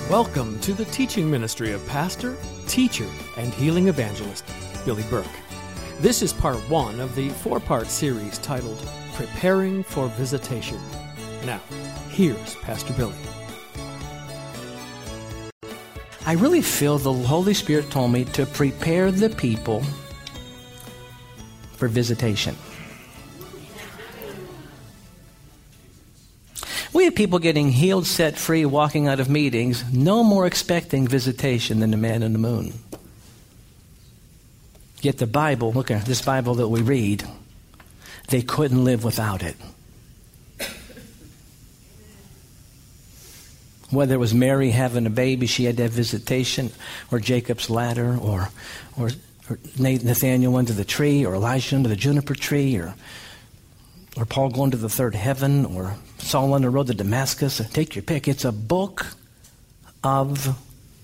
Welcome to the teaching ministry of pastor, teacher, and healing evangelist, Billy Burke. This is part one of the four-part series titled, Preparing for Visitation. Now, here's Pastor Billy. I really feel the Holy Spirit told me to prepare the people for visitation. We have people getting healed, set free, walking out of meetings, no more expecting visitation than the man in the moon. Yet the Bible, look at this Bible that we read, they couldn't live without it. Whether it was Mary having a baby, she had to have visitation, or Jacob's ladder, or Nathaniel went to the tree, or Elijah under the juniper tree, or Paul going to the third heaven, or Saul on the road to Damascus. Take your pick. It's a book of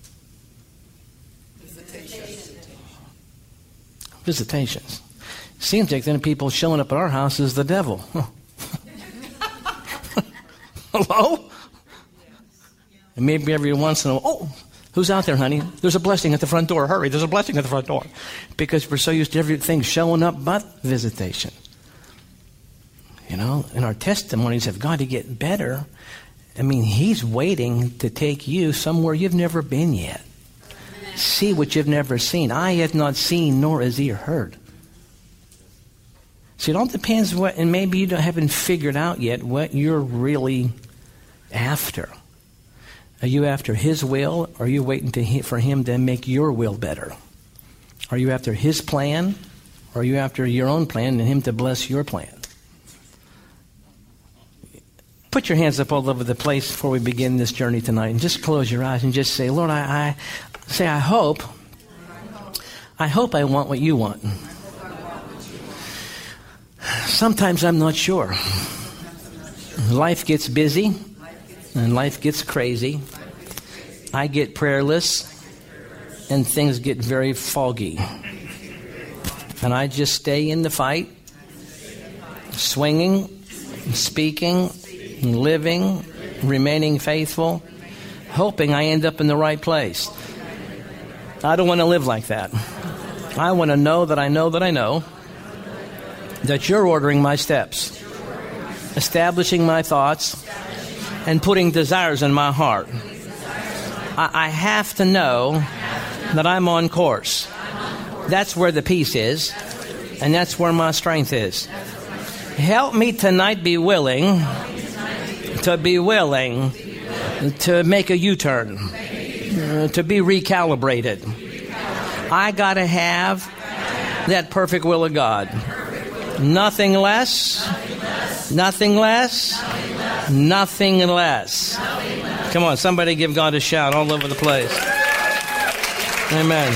visitations. Seems like then people showing up at our house is the devil. Hello? And maybe every once in a while, oh, who's out there, honey? There's a blessing at the front door. Hurry, there's a blessing at the front door. Because we're so used to everything showing up but visitation. You know, and our testimonies have got to get better. I mean, He's waiting to take you somewhere you've never been yet. See what you've never seen. Eye hath not seen, nor has ear heard. See, it all depends what, and maybe you haven't figured out yet what you're really after. Are you after His will, or are you waiting for Him to make your will better? Are you after His plan, or are you after your own plan and Him to bless your plan? Put your hands up all over the place before we begin this journey tonight, and just close your eyes and just say, Lord, I hope I want what you want. Sometimes I'm not sure. Life gets busy and life gets crazy. I get prayerless and things get very foggy. And I just stay in the fight, swinging, speaking, living, remaining faithful, hoping I end up in the right place. I don't want to live like that. I want to know that I know that I know that you're ordering my steps, establishing my thoughts, and putting desires in my heart. I have to know that I'm on course. That's where the peace is, and that's where my strength is. Help me tonight be willing to make a U-turn, to be recalibrated. I got to have that perfect will of God. Nothing less, nothing less, nothing less. Come on, somebody give God a shout all over the place. Amen.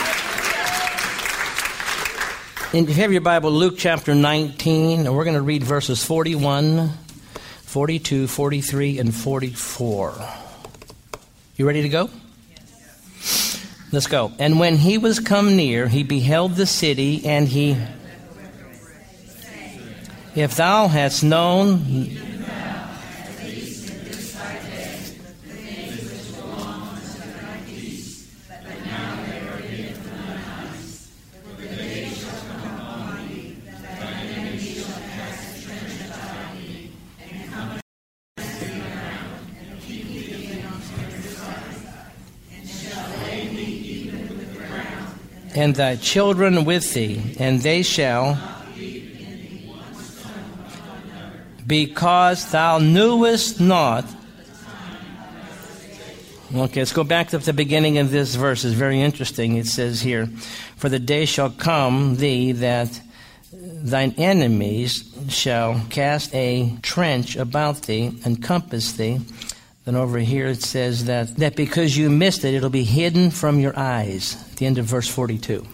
And if you have your Bible, Luke chapter 19, and we're going to read verses 41, 42, 43, and 44. You ready to go? Yes. Let's go. And when he was come near, he beheld the city, and he... If thou hadst known... and thy children with thee, and they shall, because thou knewest not. Okay, let's go back to the beginning of this verse. It's very interesting. It says here, for the day shall come thee that thine enemies shall cast a trench about thee and compass thee. Then over here it says that because you missed it, it'll be hidden from your eyes. At the end of verse 42.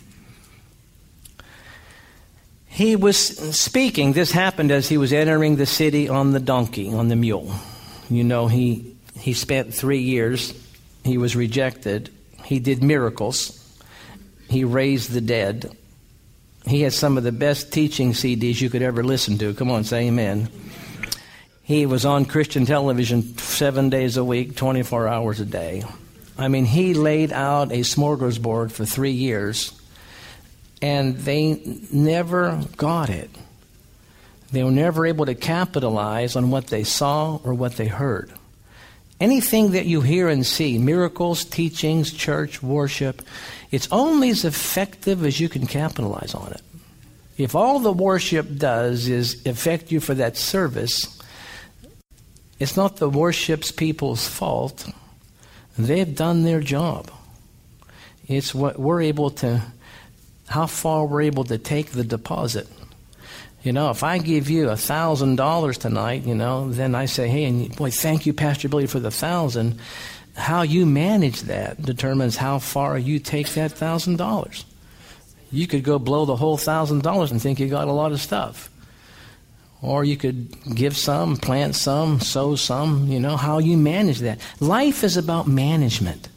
He was speaking. This happened as he was entering the city on the donkey, on the mule. You know, he spent 3 years. He was rejected. He did miracles. He raised the dead. He had some of the best teaching CDs you could ever listen to. Come on, say amen. He was on Christian television 7 days a week, 24 hours a day. I mean, he laid out a smorgasbord for 3 years, and they never got it. They were never able to capitalize on what they saw or what they heard. Anything that you hear and see, miracles, teachings, church, worship, it's only as effective as you can capitalize on it. If all the worship does is affect you for that service, it's not the worship's people's fault. They've done their job. It's what we're able to, how far we're able to take the deposit. You know, if I give you $1,000 tonight, you know, then I say, hey, and boy, thank you, Pastor Billy, for the 1,000. How you manage that determines how far you take that $1,000. You could go blow the whole $1,000 and think you got a lot of stuff. Or you could give some, plant some, sow some, you know, how you manage that. Life is about management.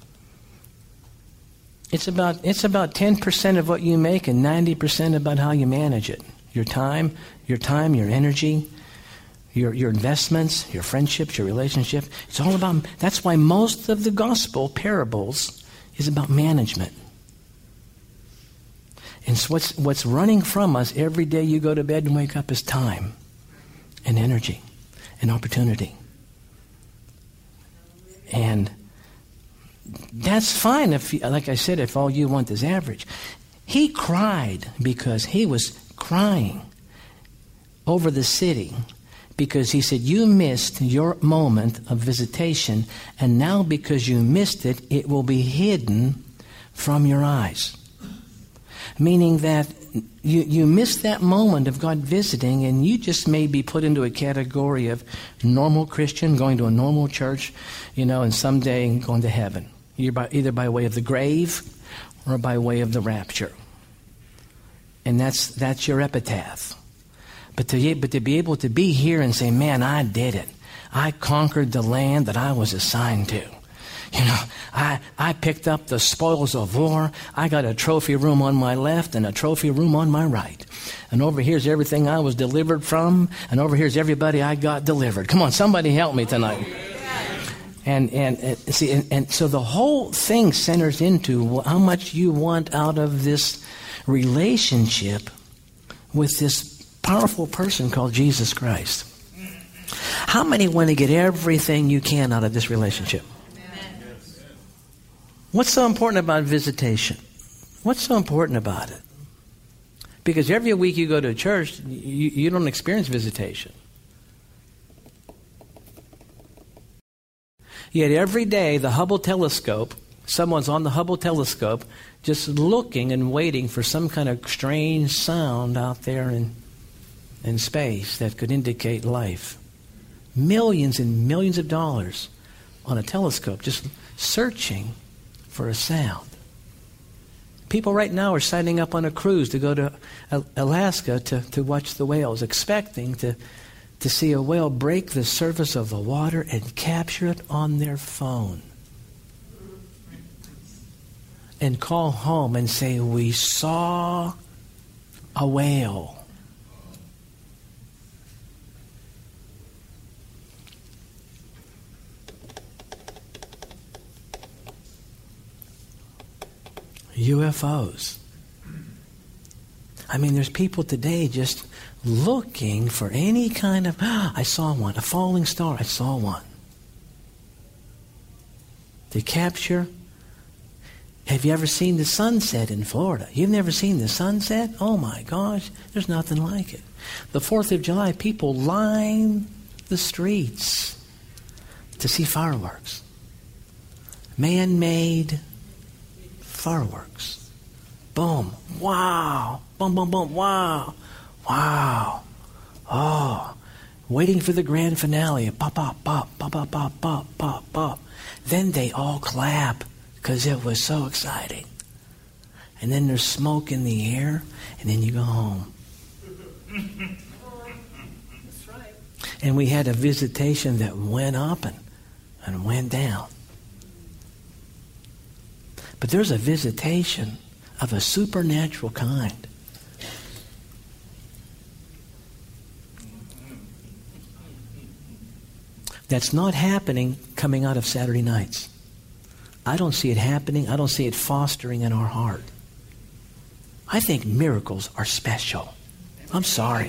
It's about 10% of what you make and 90% about how you manage it. Your time, your energy, your investments, your friendships, your relationship. It's all about, that's why most of the gospel parables is about management. And so what's running from us every day you go to bed and wake up is time and energy and opportunity. And that's fine if, like I said, if all you want is average. He cried because he was crying over the city because he said, you missed your moment of visitation, and now because you missed it, it will be hidden from your eyes. Meaning that you missed that moment of God visiting, and you just may be put into a category of normal Christian, going to a normal church, you know, and someday going to heaven. Either by way of the grave or by way of the rapture. And that's your epitaph. But to be able to be here and say, man, I did it. I conquered the land that I was assigned to. You know, I picked up the spoils of war. I got a trophy room on my left and a trophy room on my right. And over here's everything I was delivered from. And over here's everybody I got delivered. Come on, somebody help me tonight. And so the whole thing centers into how much you want out of this relationship with this powerful person called Jesus Christ. How many want to get everything you can out of this relationship? What's so important about visitation? What's so important about it? Because every week you go to church, you don't experience visitation. Yet every day, the Hubble telescope, someone's on the Hubble telescope just looking and waiting for some kind of strange sound out there in space that could indicate life. Millions and millions of dollars on a telescope just searching for a sound. People right now are signing up on a cruise to go to Alaska to watch the whales, expecting to see a whale break the surface of the water and capture it on their phone. And call home and say, we saw a whale. UFOs. I mean, there's people today just looking for any kind of, I saw one, a falling star, I saw one. To capture. Have you ever seen the sunset in Florida? You've never seen the sunset? Oh my gosh, there's nothing like it. The 4th of July, people line the streets to see fireworks. Man-made fireworks. Boom. Wow. Boom, boom, boom. Wow. Wow. Oh. Waiting for the grand finale. Pop, pop, pop, pop, pop, pop, pop, pop, pop. Then they all clap because it was so exciting. And then there's smoke in the air, and then you go home. That's right. And we had a visitation that went up and went down. But there's a visitation of a supernatural kind. that's not happening coming out of Saturday nights. I don't see it happening. I don't see it fostering in our heart. I think miracles are special. I'm sorry.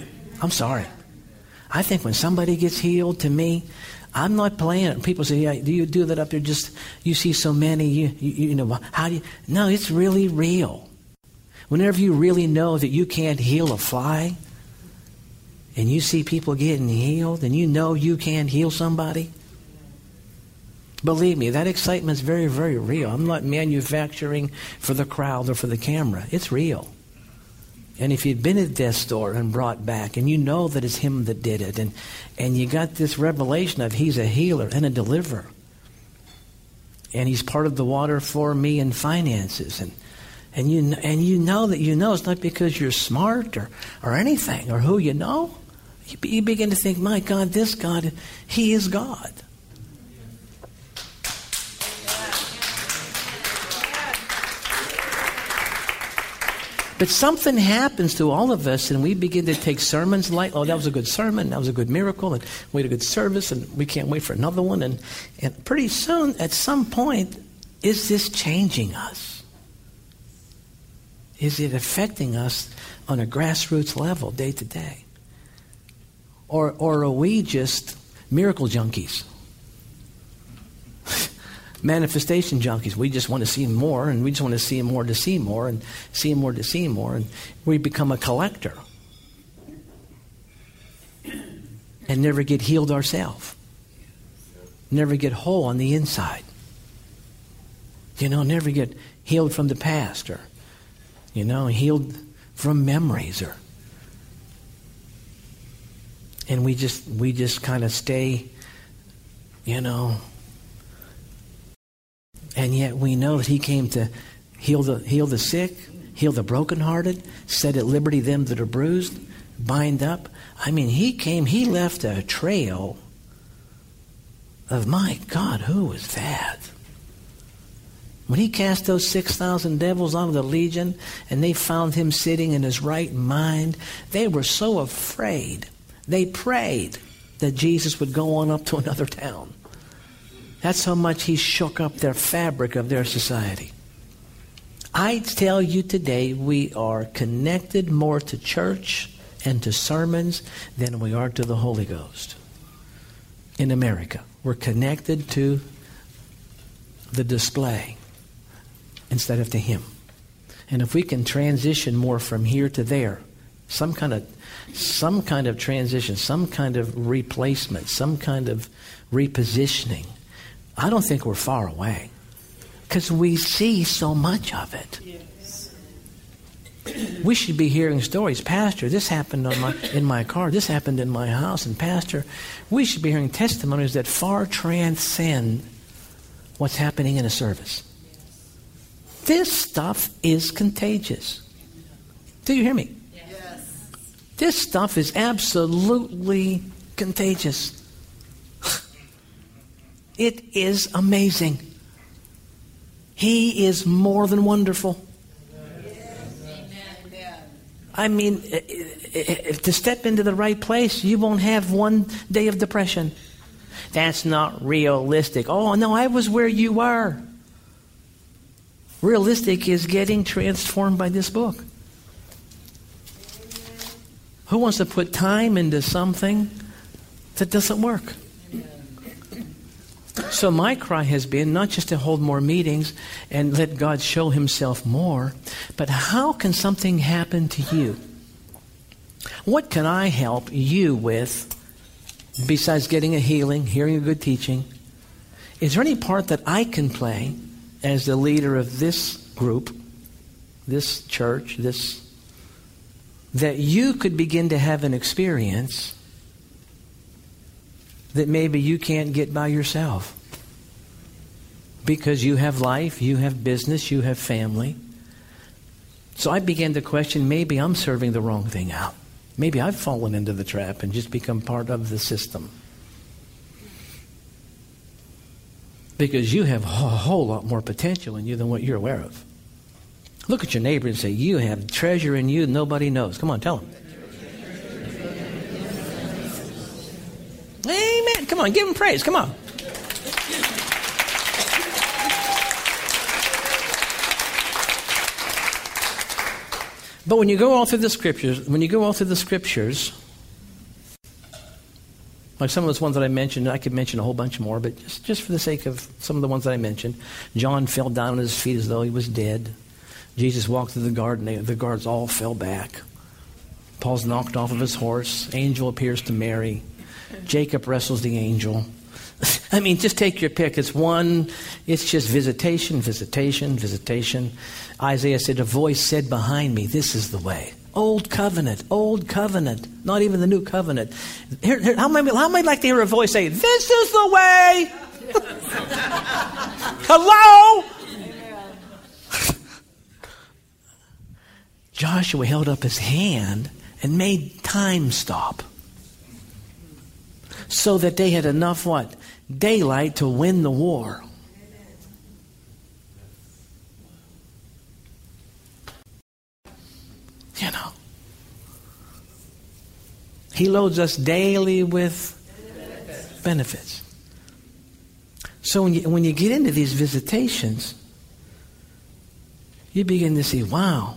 I think when somebody gets healed, to me, I'm not playing it. People say, yeah, do you do that up there? Just, you see so many, you know, how do you? No, it's really real. Whenever you really know that you can't heal a fly, and you see people getting healed, and you know you can't heal somebody, believe me, that excitement's very, very real. I'm not manufacturing for the crowd or for the camera. It's real. And if you've been at death's door and brought back, and you know that it's him that did it, and you got this revelation of he's a healer and a deliverer, and he's part of the water for me in finances, and you know that you know, it's not because you're smart or anything or who you know. You begin to think, my God, this God, he is God. But something happens to all of us, and we begin to take sermons like, oh, that was a good sermon, that was a good miracle, and we had a good service, and we can't wait for another one. And pretty soon, at some point, is this changing us? Is it affecting us on a grassroots level, day to day? Or are we just miracle junkies? Manifestation junkies. We just want to see more, and we just want to see more to see more, and see more to see more, and we become a collector and never get healed ourselves. Never get whole on the inside. You know, never get healed from the past, or, you know, healed from memories, and we just kind of stay, you know. And yet we know that he came to heal the sick, heal the brokenhearted, set at liberty them that are bruised, bind up. I mean, he left a trail of, my God, who was that? When he cast those 6,000 devils out of the legion, and they found him sitting in his right mind, they were so afraid. They prayed that Jesus would go on up to another town. That's how much he shook up their fabric of their society. I tell you today, we are connected more to church and to sermons than we are to the Holy Ghost. In America, we're connected to the display instead of to him. And if we can transition more from here to there, some kind of transition, some kind of replacement, some kind of repositioning, I don't think we're far away, because we see so much of it. Yes. We should be hearing stories. Pastor, this happened in my car. This happened in my house. And Pastor, we should be hearing testimonies that far transcend what's happening in a service. This stuff is contagious. Do you hear me? Yes. This stuff is absolutely contagious. It is amazing. He is more than wonderful. I mean, to step into the right place, you won't have one day of depression. That's not realistic. Oh, no, I was where you were. Realistic is getting transformed by this book. Who wants to put time into something that doesn't work? So my cry has been not just to hold more meetings and let God show himself more, but how can something happen to you? What can I help you with besides getting a healing, hearing a good teaching? Is there any part that I can play as the leader of this group, this church, that you could begin to have an experience that maybe you can't get by yourself? Because you have life, you have business, you have family. So I began to question, maybe I'm serving the wrong thing out. Maybe I've fallen into the trap and just become part of the system. Because you have a whole lot more potential in you than what you're aware of. Look at your neighbor and say, you have treasure in you nobody knows. Come on, tell him. Amen. Come on, give him praise. Come on. But when you go all through the scriptures, like some of those ones that I mentioned, I could mention a whole bunch more, but just for the sake of some of the ones that I mentioned, John fell down on his feet as though he was dead. Jesus walked through the garden, the guards all fell back. Paul's knocked off of his horse. Angel appears to Mary. Jacob wrestles the angel. I mean, just take your pick. It's just visitation. Isaiah said, a voice said behind me, this is the way. Old covenant, not even the new covenant. How many like to hear a voice say, this is the way? Hello? Joshua held up his hand and made time stop so that they had enough what? Daylight to win the war. You know. He loads us daily with benefits. So when you get into these visitations, you begin to see, wow,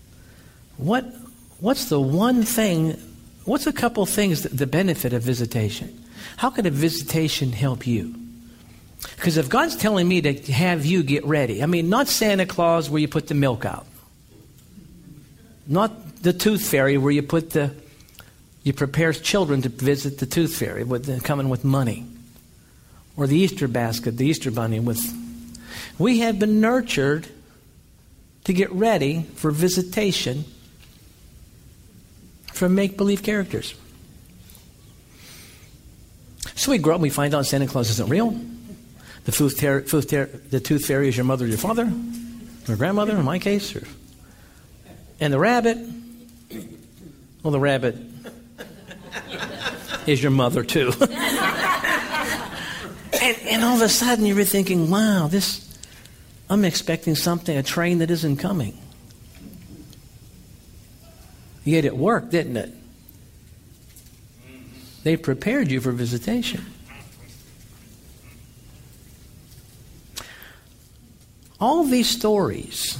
what's the one thing, what's a couple things, the benefit of visitation? How can a visitation help you? Because if God's telling me to have you get ready, I mean, not Santa Claus where you put the milk out. Not the tooth fairy where you prepare children to visit the tooth fairy coming with money. Or the Easter basket, the Easter bunny we have been nurtured to get ready for visitation from make-believe characters. So we grow up and we find out Santa Claus isn't real. The tooth fairy is your mother or your father, or grandmother in my case. And the rabbit, well, the rabbit is your mother too. and all of a sudden you're thinking, wow, I'm expecting something, a train that isn't coming. Yet it worked, didn't it? They prepared you for visitation. All these stories,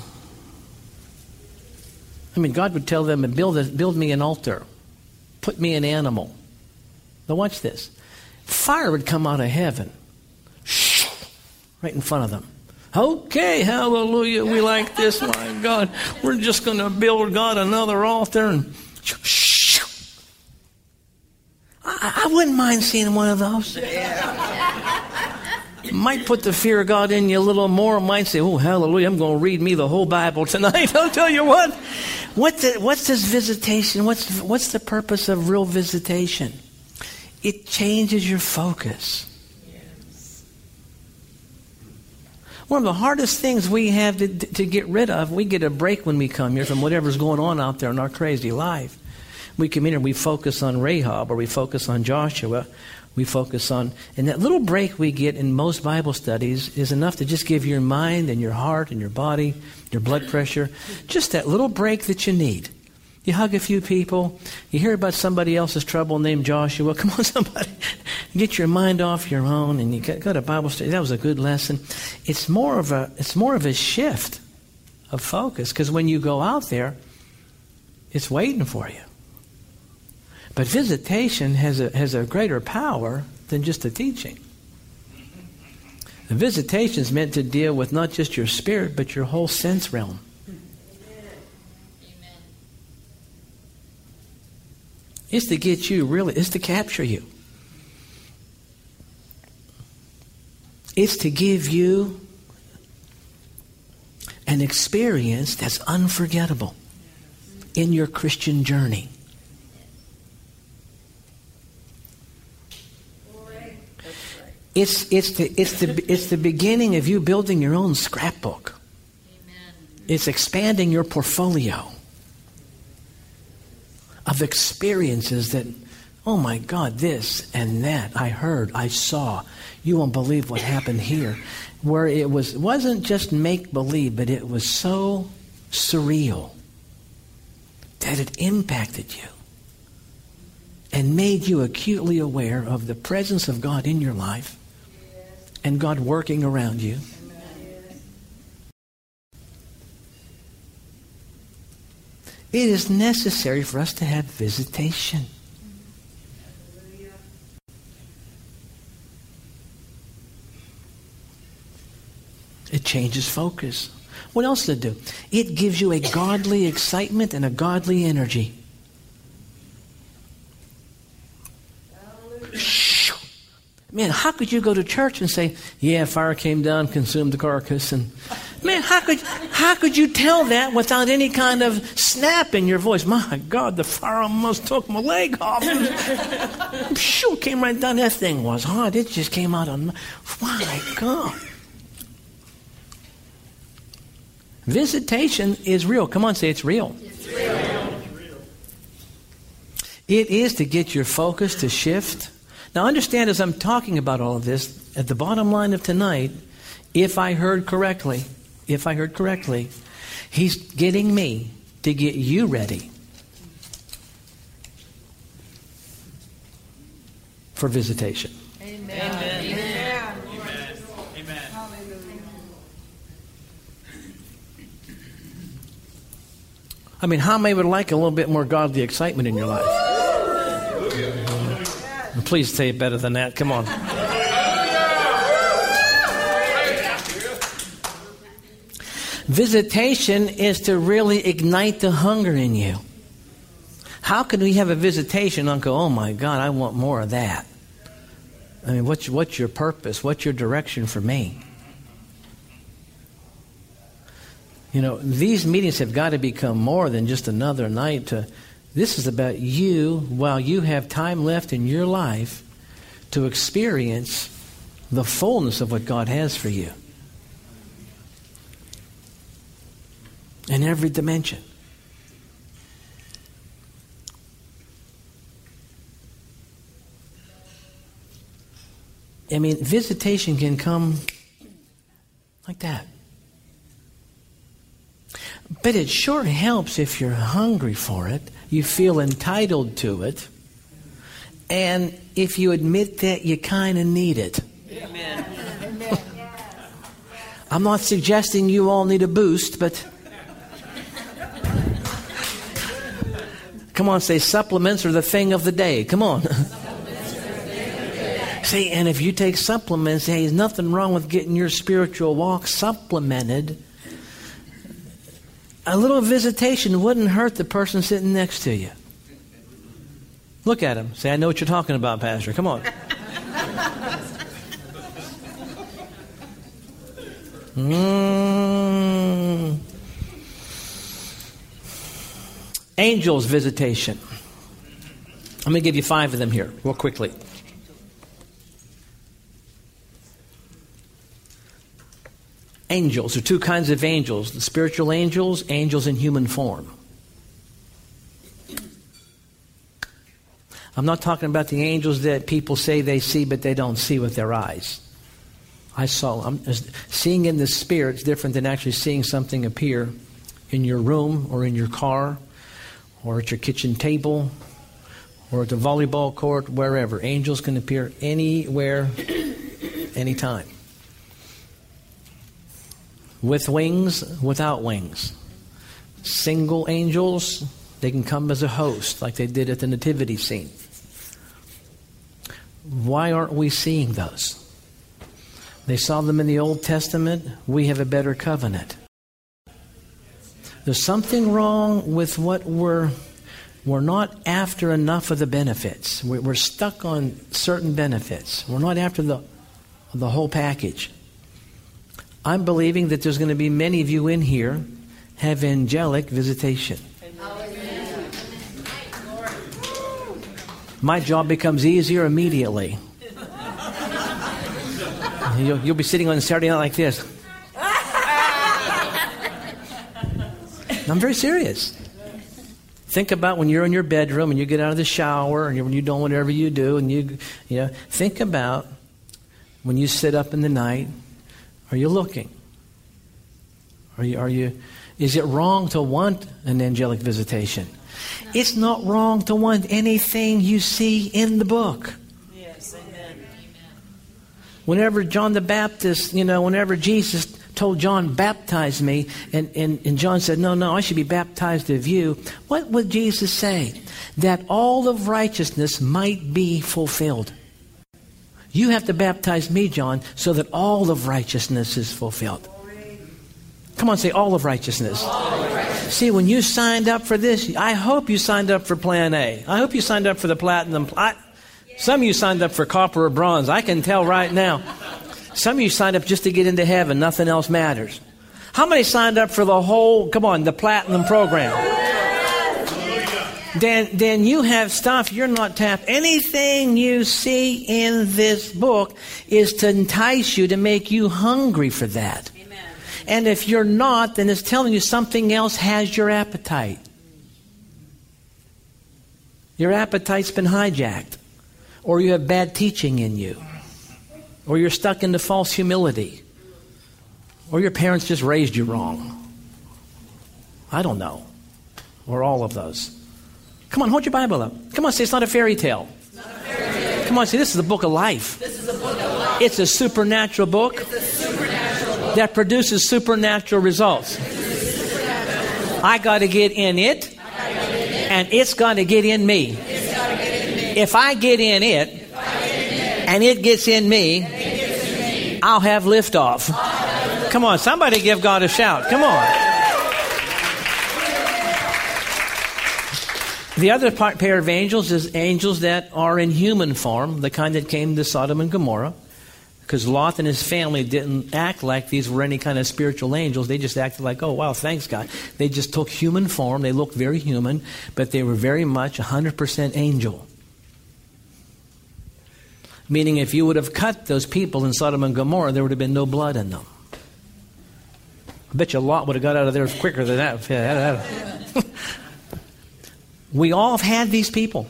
I mean, God would tell them, build me an altar. Put me an animal. Now watch this. Fire would come out of heaven. Right in front of them. Okay, hallelujah, we like this, my God. We're just going to build God another altar. And I wouldn't mind seeing one of those. Might put the fear of God in you a little more. Might say, oh, hallelujah, I'm going to read me the whole Bible tonight. I'll tell you what. What's this visitation? What's the purpose of real visitation? It changes your focus. One of the hardest things we have to get rid of, we get a break when we come here from whatever's going on out there in our crazy life. We come in and we focus on Rahab, or we focus on Joshua. We focus on, and that little break we get in most Bible studies is enough to just give your mind and your heart and your body, your blood pressure, just that little break that you need. You hug a few people, you hear about somebody else's trouble named Joshua. Come on, somebody, get your mind off your own, and you go to Bible study. That was a good lesson. It's more of a shift of focus, because when you go out there, it's waiting for you. But visitation has a greater power than just the teaching. The visitation is meant to deal with not just your spirit, but your whole sense realm. Amen. It's to get you it's to capture you. It's to give you an experience that's unforgettable in your Christian journey. It's the beginning of you building your own scrapbook. Amen. It's expanding your portfolio of experiences that, oh my God, this and that, I heard, I saw. You won't believe what happened here. Where it wasn't just make-believe, but it was so surreal that it impacted you. and made you acutely aware of the presence of God in your life and God working around you. It is necessary for us to have visitation. It changes focus. What else does it do? It gives you a godly excitement and a godly energy. Man, how could you go to church and say, yeah, fire came down, consumed the carcass, and man, how could you tell that without any kind of snap in your voice? My God, the fire almost took my leg off. Sure, came right down. That thing was hot. It just came out on my God. Visitation is real. Come on, say it's real. It's real. It is to get your focus to shift. Now understand, as I'm talking about all of this, at the bottom line of tonight, if I heard correctly, He's getting me to get you ready for visitation. Amen. Amen. Amen. Amen. I mean, how many would like a little bit more godly excitement in your life? Please say it better than that. Come on. Visitation is to really ignite the hunger in you. How can we have a visitation and go, oh my God, I want more of that? I mean, what's your purpose? What's your direction for me? You know, these meetings have got to become more than just another night to... This is about you, while you have time left in your life, to experience the fullness of what God has for you. In every dimension. I mean, visitation can come like that. But it sure helps if you're hungry for it, you feel entitled to it, and if you admit that you kind of need it. Amen. I'm not suggesting you all need a boost, but come on, say supplements are the thing of the day. Come on. See, and if you take supplements, hey, there's nothing wrong with getting your spiritual walk supplemented. A little visitation wouldn't hurt the person sitting next to you. Look at him. Say, I know what you're talking about, Pastor. Come on. Angels visitation. I'm going to give you 5 of them here, real quickly. Angels. There are 2 kinds of angels. The spiritual angels, angels in human form. I'm not talking about the angels that people say they see, but they don't see with their eyes. Seeing in the spirit is different than actually seeing something appear in your room or in your car or at your kitchen table or at the volleyball court, wherever. Angels can appear anywhere, anytime. With wings, without wings. Single angels, they can come as a host, like they did at the nativity scene. Why aren't we seeing those? They saw them in the Old Testament. We have a better covenant. There's something wrong with what we're not after enough of the benefits. We're stuck on certain benefits. We're not after the whole package. I'm believing that there's going to be many of you in here have angelic visitation. Amen. My job becomes easier immediately. You'll be sitting on a Saturday night like this. I'm very serious. Think about when you're in your bedroom and you get out of the shower and when you're doing whatever you do, and you think about when you sit up in the night. Are you looking? Are you? Is it wrong to want an angelic visitation? It's not wrong to want anything you see in the book. Yes, amen. Whenever John the Baptist, whenever Jesus told John, baptize me, and John said, no, I should be baptized of you. What would Jesus say? That all of righteousness might be fulfilled. You have to baptize me, John, so that all of righteousness is fulfilled. Come on, say all of righteousness. See, when you signed up for this, I hope you signed up for Plan A. I hope you signed up for the platinum. Some of you signed up for copper or bronze. I can tell right now. Some of you signed up just to get into heaven. Nothing else matters. How many signed up for the platinum program? Then you have stuff you're not tapped. Anything you see in this book is to entice you, to make you hungry for that. Amen. And if you're not, then it's telling you something else has your appetite. Your appetite's been hijacked. Or you have bad teaching in you. Or you're stuck into false humility. Or your parents just raised you wrong. I don't know. Or all of those. Come on, hold your Bible up. Come on, say it's not a fairy tale. Come on, say this is the book of life. It's a supernatural book that produces supernatural results. I got to get in it, and it's got to get in me. If I get in it, and it gets in me, I'll have liftoff. Come on, somebody give God a shout. Come on. The other pair of angels is angels that are in human form, the kind that came to Sodom and Gomorrah. Because Lot and his family didn't act like these were any kind of spiritual angels. They just acted like, oh, wow, thanks, God. They just took human form. They looked very human, but they were very much 100% angel. Meaning if you would have cut those people in Sodom and Gomorrah, there would have been no blood in them. I bet you Lot would have got out of there quicker than that. We all have had these people.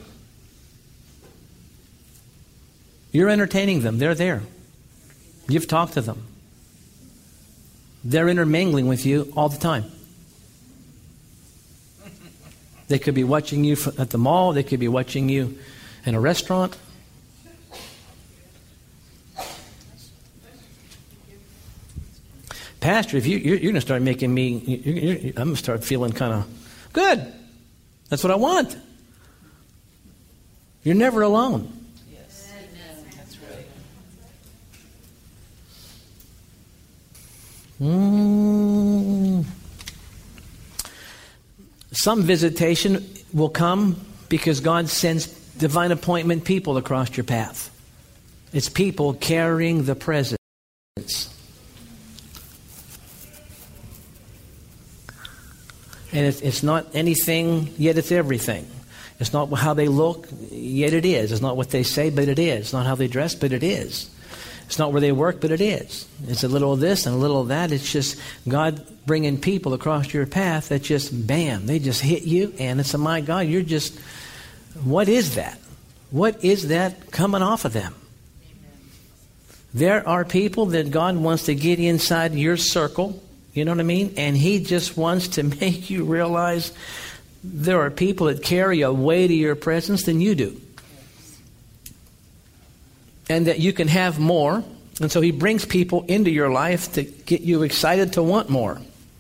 You're entertaining them. They're there. You've talked to them. They're intermingling with you all the time. They could be watching you at the mall. They could be watching you in a restaurant. Pastor, if you're going to start making me, I'm going to start feeling kind of good. That's what I want. You're never alone. Yes. That's right. Some visitation will come because God sends divine appointment people across your path. It's people carrying the presence. And it's not anything, yet it's everything. It's not how they look, yet it is. It's not what they say, but it is. It's not how they dress, but it is. It's not where they work, but it is. It's a little of this and a little of that. It's just God bringing people across your path that just, bam, they just hit you. And it's, my God, you're just, what is that? What is that coming off of them? There are people that God wants to get inside your circle. You know what I mean? And He just wants to make you realize there are people that carry a weight of your presence than you do. And that you can have more. And so He brings people into your life to get you excited to want more.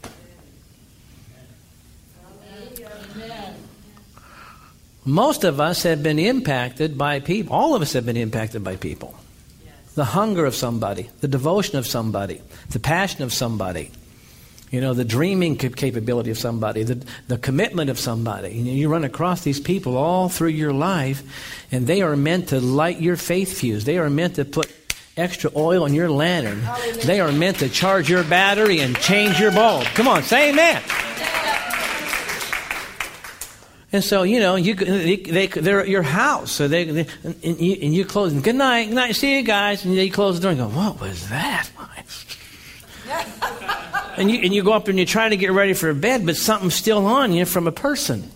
Most of us have been impacted by people. All of us have been impacted by people. The hunger of somebody, the devotion of somebody, the passion of somebody. You know, the dreaming capability of somebody, the commitment of somebody. You run across these people all through your life, and they are meant to light your faith fuse. They are meant to put extra oil in your lantern. They are meant to charge your battery and change your bulb. Come on, say amen. And so, you know, they're at your house. So and you close. Good night. See you guys. And you close the door and go, what was that? And you go up and you try to get ready for bed, but something's still on you from a person.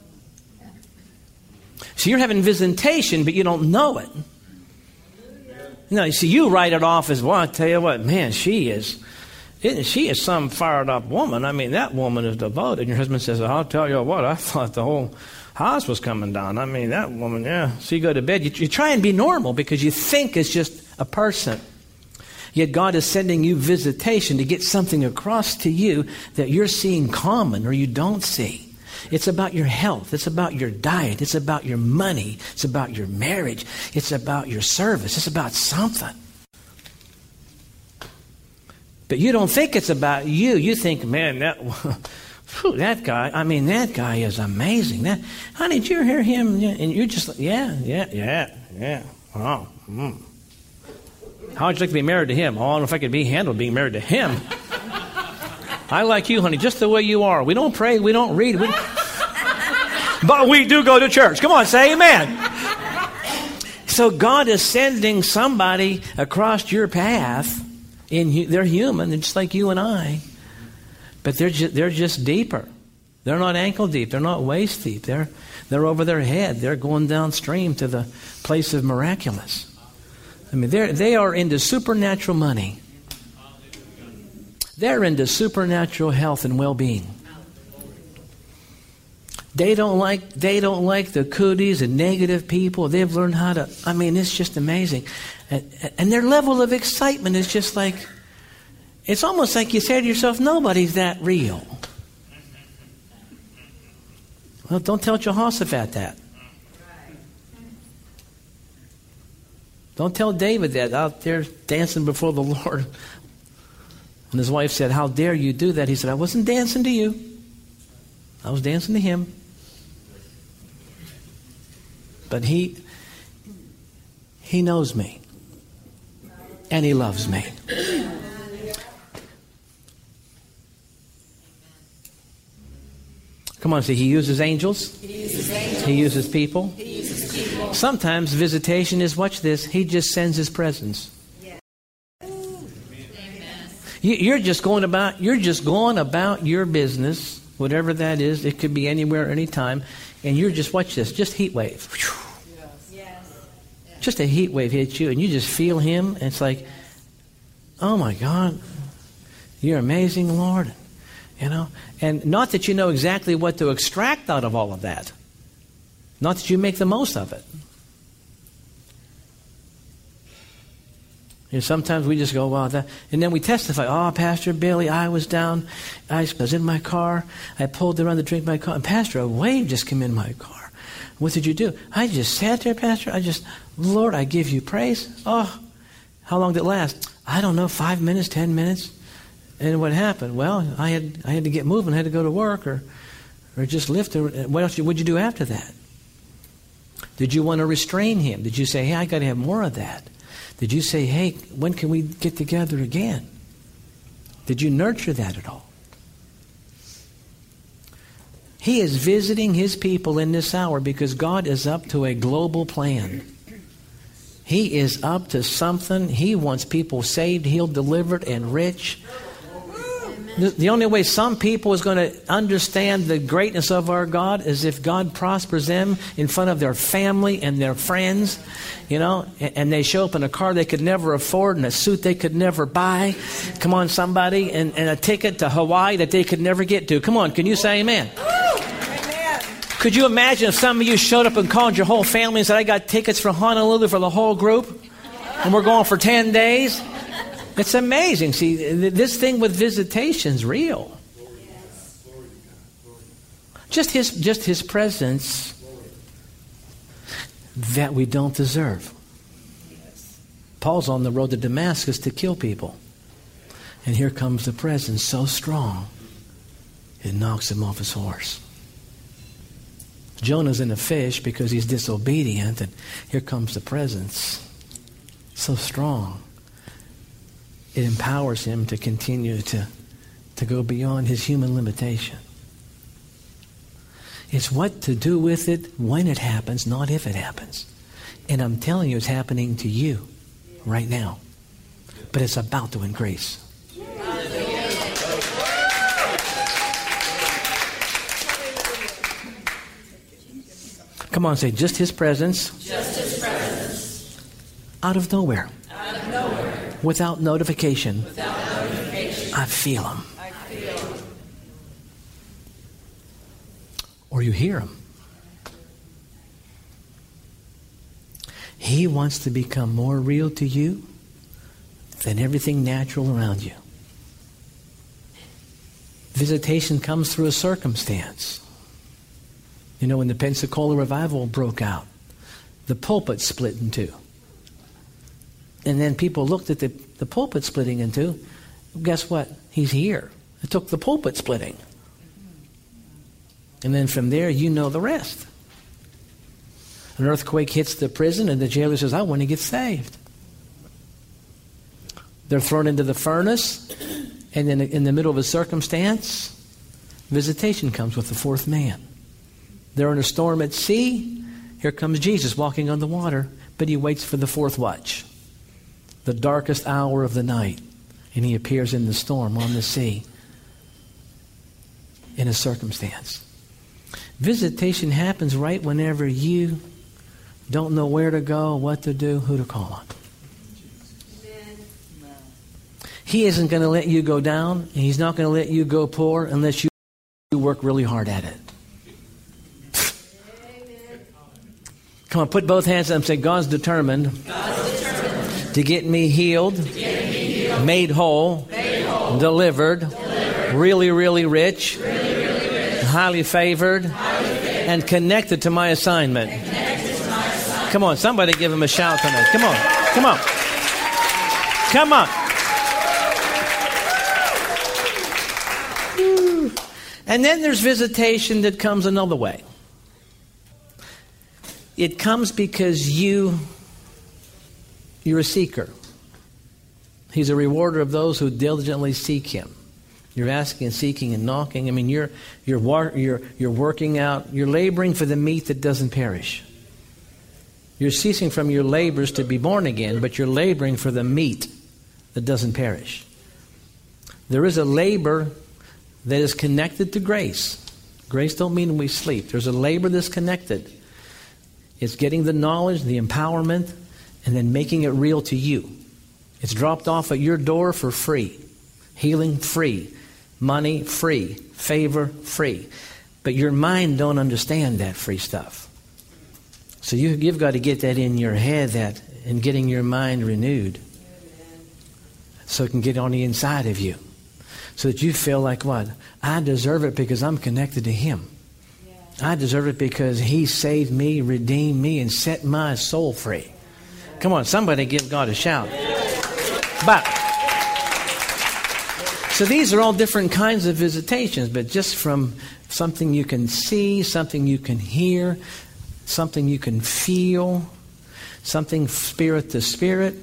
So you're having visitation, but you don't know it. No, you see, you write it off as, well, I tell you what, man, she is She is some fired up woman. I mean, that woman is devoted. And your husband says, I'll tell you what, I thought the whole house was coming down. I mean, that woman, yeah. So you go to bed. You try and be normal because you think it's just a person. Yet God is sending you visitation to get something across to you that you're seeing common or you don't see. It's about your health. It's about your diet. It's about your money. It's about your marriage. It's about your service. It's about something. But you don't think it's about you. You think, man, that guy, I mean, that guy is amazing. Honey, did you hear him? And you're just like, yeah. Oh, How would you like to be married to him? Oh, I don't know if I could be handled being married to him. I like you, honey, just the way you are. We don't pray, we don't read. But we do go to church. Come on, say amen. So God is sending somebody across your path. They're human, they're just like you and I. But they're just deeper. They're not ankle deep. They're not waist deep. They're over their head. They're going downstream to the place of miraculous. I mean, they are into supernatural money. They're into supernatural health and well-being. They don't like the cooties and negative people. They've learned how to. I mean, it's just amazing, and their level of excitement is just like. It's almost like you say to yourself, "Nobody's that real." Well, don't tell Jehoshaphat that. Don't tell David that out there dancing before the Lord. And his wife said, "How dare you do that?" He said, "I wasn't dancing to you. I was dancing to him." But he knows me. And he loves me. Come on, see, he uses angels. He uses people. Sometimes visitation is, watch this, he just sends his presence. You're just going about your business, whatever that is. It could be anywhere, anytime. And you're just, watch this, just heat wave. Just a heat wave hits you and you just feel him. And it's like, oh my God, you're amazing, Lord. You know, and not that you know exactly what to extract out of all of that. Not that you make the most of it. And sometimes we just go, wow, that, and then we testify, oh, Pastor Billy, I was down, I was in my car, I pulled around to drink my car, and Pastor, a wave just came in my car. What did you do? I just sat there, Pastor, Lord, I give you praise. Oh, how long did it last? I don't know, 5 minutes, 10 minutes. And what happened? Well, I had to get moving, I had to go to work, or just lift. What else would you do after that? Did you want to restrain him? Did you say, hey, I got to have more of that? Did you say, hey, when can we get together again? Did you nurture that at all? He is visiting his people in this hour because God is up to a global plan. He is up to something. He wants people saved, healed, delivered, and rich. The only way some people is going to understand the greatness of our God is if God prospers them in front of their family and their friends, you know, and they show up in a car they could never afford and a suit they could never buy. Come on, somebody, and a ticket to Hawaii that they could never get to. Come on, can you say amen? Could you imagine if some of you showed up and called your whole family and said, I got tickets for Honolulu for the whole group, and we're going for 10 days? It's amazing. See, this thing with visitation's real. Just his presence that we don't deserve. Paul's on the road to Damascus to kill people. And here comes the presence so strong, it knocks him off his horse. Jonah's in a fish because he's disobedient, and here comes the presence so strong. It empowers him to continue to go beyond his human limitation. It's what to do with it when it happens, not if it happens. And I'm telling you, it's happening to you right now. But it's about to increase. Come on, say, just his presence. Just his presence. Out of nowhere. Out of nowhere. Without notification. Without notification. I feel him. Or you hear him. He wants to become more real to you than everything natural around you. Visitation comes through a circumstance. You know, when the Pensacola revival broke out, the pulpit split in two. And then people looked at the pulpit splitting in two. Guess what? He's here. It took the pulpit splitting. And then from there, you know the rest. An earthquake hits the prison, and the jailer says, I want to get saved. They're thrown into the furnace, and then in the middle of a circumstance, visitation comes with the fourth man. They're in a storm at sea. Here comes Jesus walking on the water, but he waits for the fourth watch, the darkest hour of the night, and he appears in the storm on the sea in a circumstance. Visitation happens right whenever you don't know where to go, what to do, who to call on. He isn't going to let you go down, and he's not going to let you go poor unless you work really hard at it. Come on, put both hands up and say, God's determined to get me healed, made whole, delivered, really, really rich, highly favored, and connected to my assignment. Come on, somebody give him a shout tonight. Come on, come on. Come on. And then there's visitation that comes another way. It comes because you're a seeker. He's a rewarder of those who diligently seek him. You're asking and seeking and knocking. I mean, you're working out. You're laboring for the meat that doesn't perish. You're ceasing from your labors to be born again, but you're laboring for the meat that doesn't perish. There is a labor that is connected to grace. Grace don't mean we sleep. There's a labor that's connected. It's getting the knowledge, the empowerment, and then making it real to you. It's dropped off at your door for free. Healing free. Money free. Favor free. But your mind don't understand that free stuff. So you've got to get that in your head, and getting your mind renewed. So it can get on the inside of you. So that you feel like what? I deserve it because I'm connected to him. I deserve it because he saved me, redeemed me, and set my soul free. Come on, somebody give God a shout. But, so these are all different kinds of visitations, but just from something you can see, something you can hear, something you can feel, something spirit to spirit,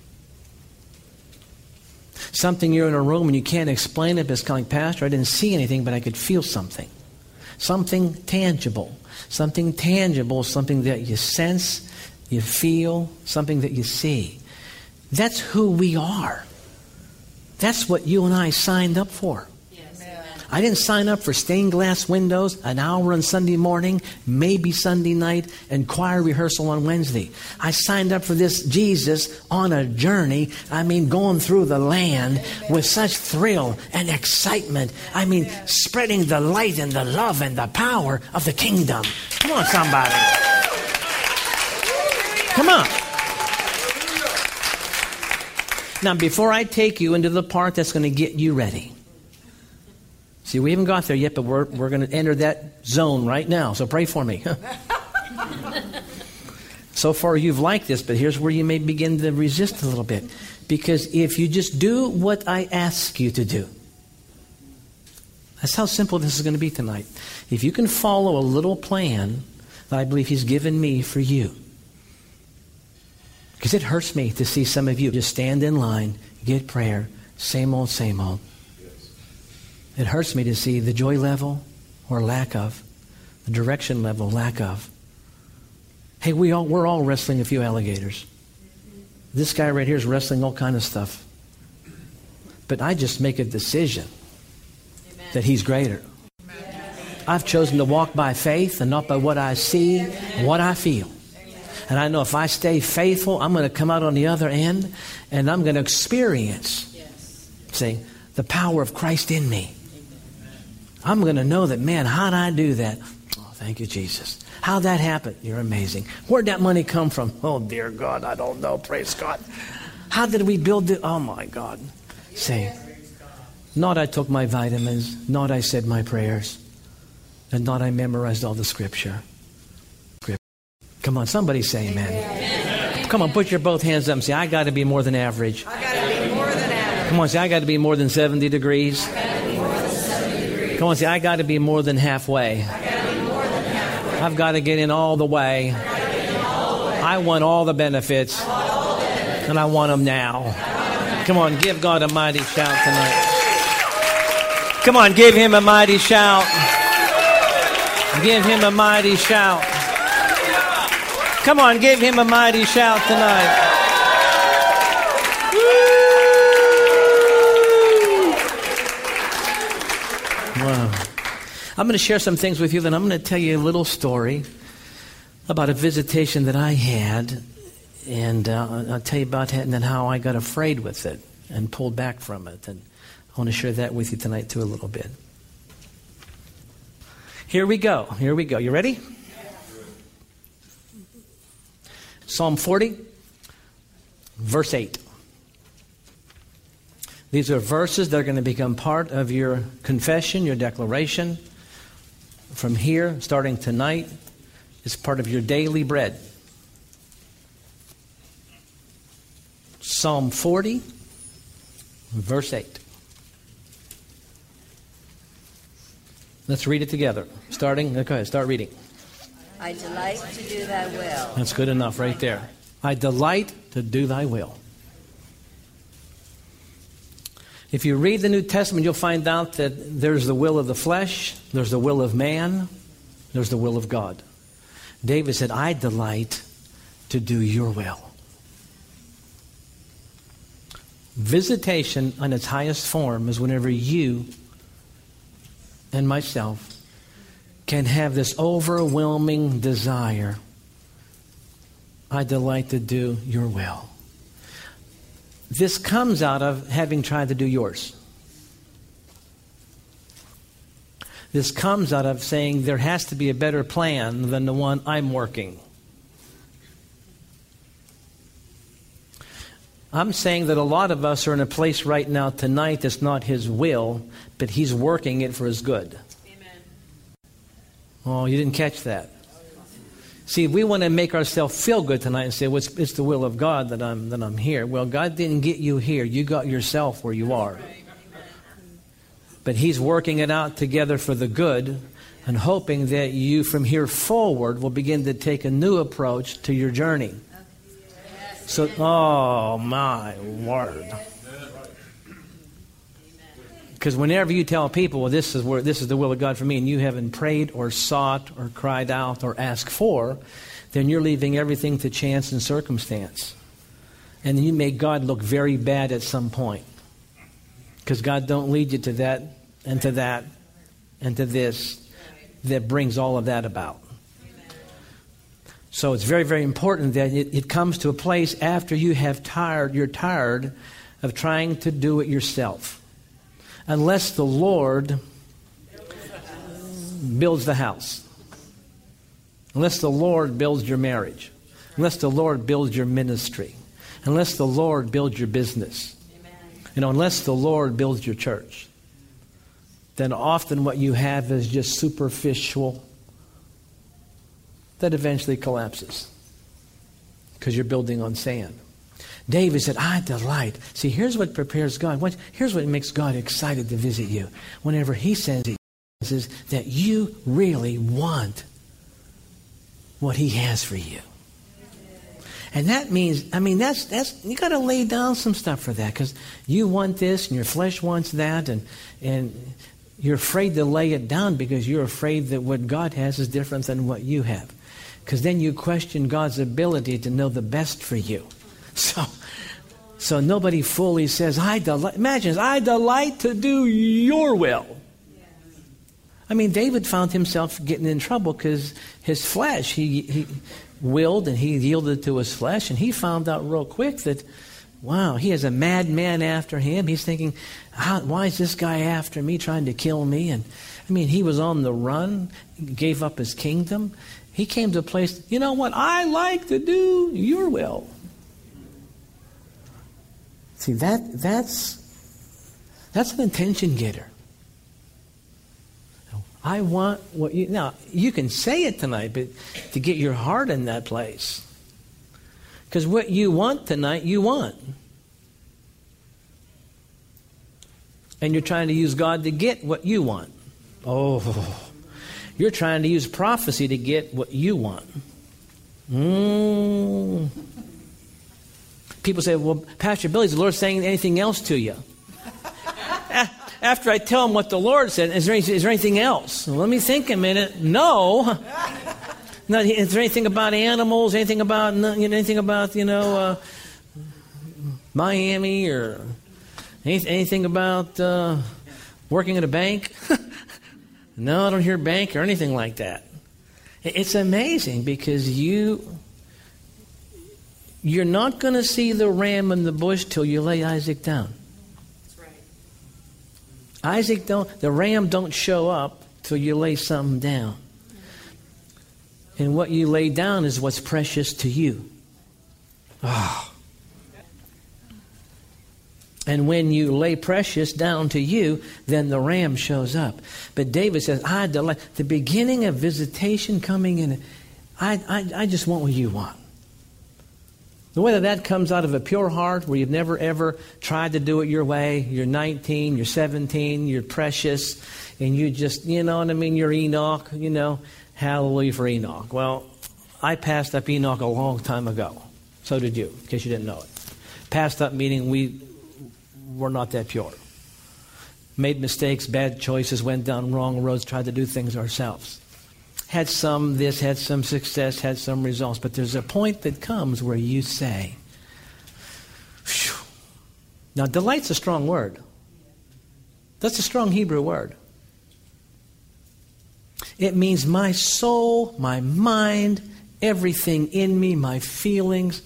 something you're in a room and you can't explain it, but it's kind of like, Pastor, I didn't see anything, but I could feel something. Something tangible. Something tangible, something that you sense, you feel, something that you see. That's who we are. That's what you and I signed up for. Yes. I didn't sign up for stained glass windows, an hour on Sunday morning, maybe Sunday night, and choir rehearsal on Wednesday. I signed up for this Jesus on a journey. I mean, going through the land with such thrill and excitement. I mean, spreading the light and the love and the power of the kingdom. Come on, somebody. Come on. Now, before I take you into the part that's going to get you ready. See, we haven't got there yet, but we're going to enter that zone right now. So pray for me. So far you've liked this, but here's where you may begin to resist a little bit. Because if you just do what I ask you to do, that's how simple this is going to be tonight. If you can follow a little plan that I believe he's given me for you. Because it hurts me to see some of you just stand in line, get prayer, same old, same old. It hurts me to see the joy level or lack of, the direction level, lack of. Hey, we're all wrestling a few alligators. This guy right here is wrestling all kind of stuff. But I just make a decision that he's greater. I've chosen to walk by faith and not by what I see, what I feel. And I know if I stay faithful, I'm going to come out on the other end and I'm going to experience, see, the power of Christ in me. I'm going to know that, man, how'd I do that? Oh, thank you, Jesus. How'd that happen? You're amazing. Where'd that money come from? Oh, dear God, I don't know. Praise God. How did we build it? Oh, my God. Say, not I took my vitamins, not I said my prayers, and not I memorized all the scripture. Come on, somebody say amen. Come on, put your both hands up and say, I got to be more than average. I got to be more than average. Come on, say, I got to be more than 70 degrees. I got to be more than 70 degrees. Come on, say, I got to be more than halfway. I got to be more than halfway. I've got to get in all the way. I want all the benefits. And I want them now. Come on, give God a mighty shout tonight. Come on, give Him a mighty shout. Give Him a mighty shout. Come on, give Him a mighty shout tonight. Wow. I'm going to share some things with you, then I'm going to tell you a little story about a visitation that I had, and I'll tell you about it and then how I got afraid with it and pulled back from it. And I want to share that with you tonight too a little bit. Here we go. Here we go. You ready? Psalm 40, verse 8. These are verses that are going to become part of your confession, your declaration. From here, starting tonight, it's part of your daily bread. Psalm 40, verse 8. Let's read it together. Go ahead, start reading. I delight to do thy will. That's good enough right there. I delight to do thy will. If you read the New Testament, you'll find out that there's the will of the flesh, there's the will of man, there's the will of God. David said, I delight to do your will. Visitation on its highest form is whenever you and myself can have this overwhelming desire. I delight to do your will. This comes out of having tried to do yours. This comes out of saying there has to be a better plan than the one I'm working. I'm saying that a lot of us are in a place right now tonight that's not His will, but He's working it for His good. Amen. Oh, you didn't catch that. See, we want to make ourselves feel good tonight and say, well, it's the will of God that I'm here. Well, God didn't get you here. You got yourself where you are. But He's working it out together for the good and hoping that you from here forward will begin to take a new approach to your journey. So, oh my word. Because whenever you tell people, well, this is the will of God for me, and you haven't prayed or sought or cried out or asked for, then you're leaving everything to chance and circumstance. And then you make God look very bad at some point. Because God don't lead you to that and to that and to this that brings all of that about. So it's very, very important that it comes to a place after you're tired of trying to do it yourself. Unless the Lord builds the house. Unless the Lord builds your marriage. Unless the Lord builds your ministry. Unless the Lord builds your business. Unless the Lord builds your church. Then often what you have is just superficial that eventually collapses. Because you're building on sand. David said, I delight. See, here's what prepares God. Here's what makes God excited to visit you. Whenever He says that you really want what He has for you. And that means, that's you got to lay down some stuff for that. Because you want this and your flesh wants that. And you're afraid to lay it down because you're afraid that what God has is different than what you have. Because then you question God's ability to know the best for you. So nobody fully says, I delight to do your will. David found himself getting in trouble because his flesh, he willed and he yielded to his flesh, and he found out real quick that Wow, he has a madman after him. He's thinking, why is this guy after me, trying to kill me? And I mean, he was on the run, gave up his kingdom. He came to a place, you know what? I like to do your will. See, that's an attention getter. I want what you... Now, you can say it tonight, but to get your heart in that place. Because what you want tonight, you want. And you're trying to use God to get what you want. Oh, you're trying to use prophecy to get what you want. People say, well, Pastor Billy, is the Lord saying anything else to you? After I tell them what the Lord said, is there anything else? Well, let me think a minute. No. No, is there anything about animals? Anything about Miami or anything about working at a bank? No, I don't hear bank or anything like that. It's amazing because you're not going to see the ram in the bush till you lay Isaac down. The ram don't show up till you lay something down. And what you lay down is what's precious to you. Oh. And when you lay precious down to you, then the ram shows up. But David says, I delight. The beginning of visitation coming in, I just want what you want. Whether that comes out of a pure heart where you've never ever tried to do it your way, you're 19, you're 17, you're precious, and you just, you know what I mean, you're Enoch, hallelujah for Enoch. Well, I passed up Enoch a long time ago. So did you, in case you didn't know it. Passed up meaning we were not that pure. Made mistakes, bad choices, went down wrong roads, tried to do things ourselves. Had some this, had some success, had some results. But there's a point that comes where you say, phew. Now, delight's a strong word. That's a strong Hebrew word. It means my soul, my mind, everything in me, my feelings.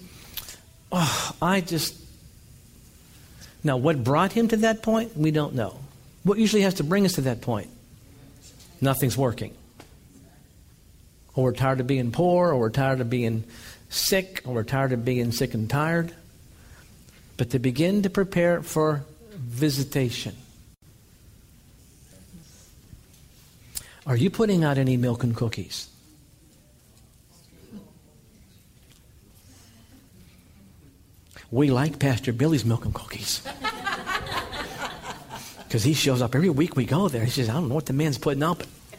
Now, what brought him to that point? We don't know. What usually has to bring us to that point? Nothing's working. Or we're tired of being poor, or we're tired of being sick, or we're tired of being sick and tired. But to begin to prepare for visitation. Are you putting out any milk and cookies? We like Pastor Billy's milk and cookies. Because he shows up every week we go there. He says, I don't know what the man's putting up.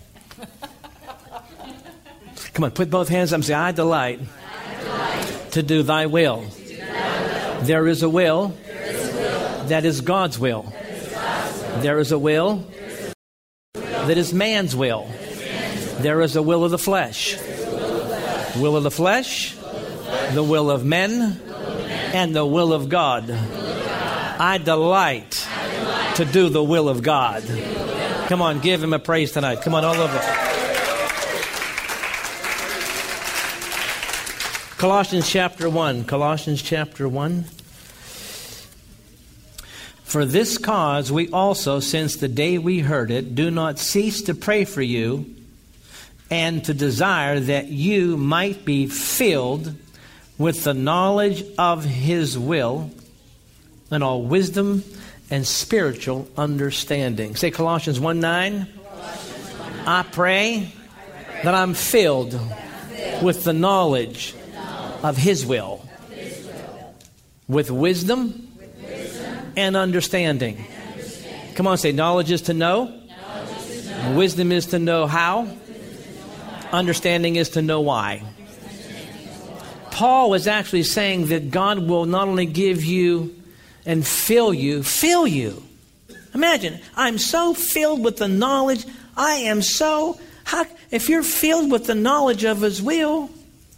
Come on, put both hands up and say, I delight to do thy will. There is a will that is God's will. There is a will that is man's will. There is a will of the flesh. Will of the flesh, the will of men, and the will of God. I delight to do the will of God. Come on, give him a praise tonight. Come on, all over. Colossians chapter 1. Colossians chapter 1. For this cause we also, since the day we heard it, do not cease to pray for you and to desire that you might be filled with the knowledge of His will and all wisdom and spiritual understanding. Say Colossians 1:9. I pray that I'm filled with the knowledge of His will, with wisdom and understanding. Come on, say knowledge is to know. Wisdom is to know how. Understanding is to know why. Paul was actually saying that God will not only give you and fill you. Imagine, I'm so filled with the knowledge. If you're filled with the knowledge of His will,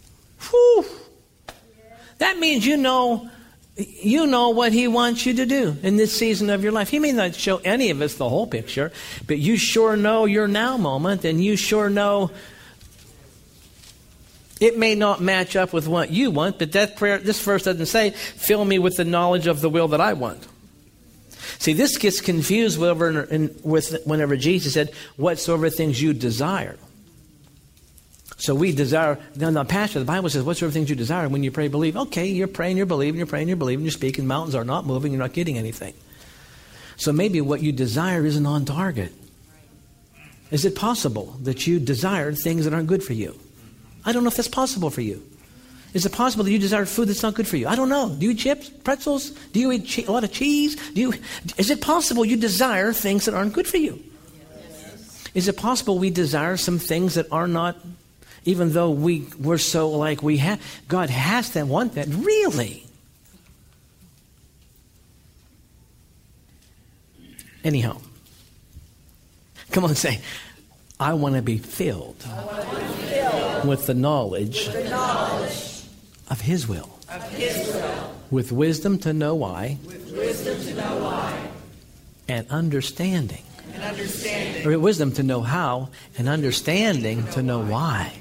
that means you know what He wants you to do in this season of your life. He may not show any of us the whole picture, but you sure know your now moment, and you sure know It may not match up with what you want, but that prayer, this verse doesn't say, fill me with the knowledge of the will that I want. See, this gets confused whenever Jesus said, whatsoever things you desire. So we desire, now Pastor, the Bible says, whatsoever things you desire, when you pray, believe. Okay, you're praying, you're believing, you're praying, you're believing, you're speaking, mountains are not moving, you're not getting anything. So maybe what you desire isn't on target. Is it possible that you desire things that aren't good for you? I don't know if that's possible for you. Is it possible that you desire food that's not good for you? I don't know. Do you eat chips, pretzels? Do you eat a lot of cheese? Is it possible you desire things that aren't good for you? Yes. Is it possible we desire some things that are not, even though we're so like we have, God has to want that? Really? Anyhow, come on, say, I want to be filled with the knowledge of His will. With wisdom to know why. And understanding. Or wisdom to know how, and understanding to know why.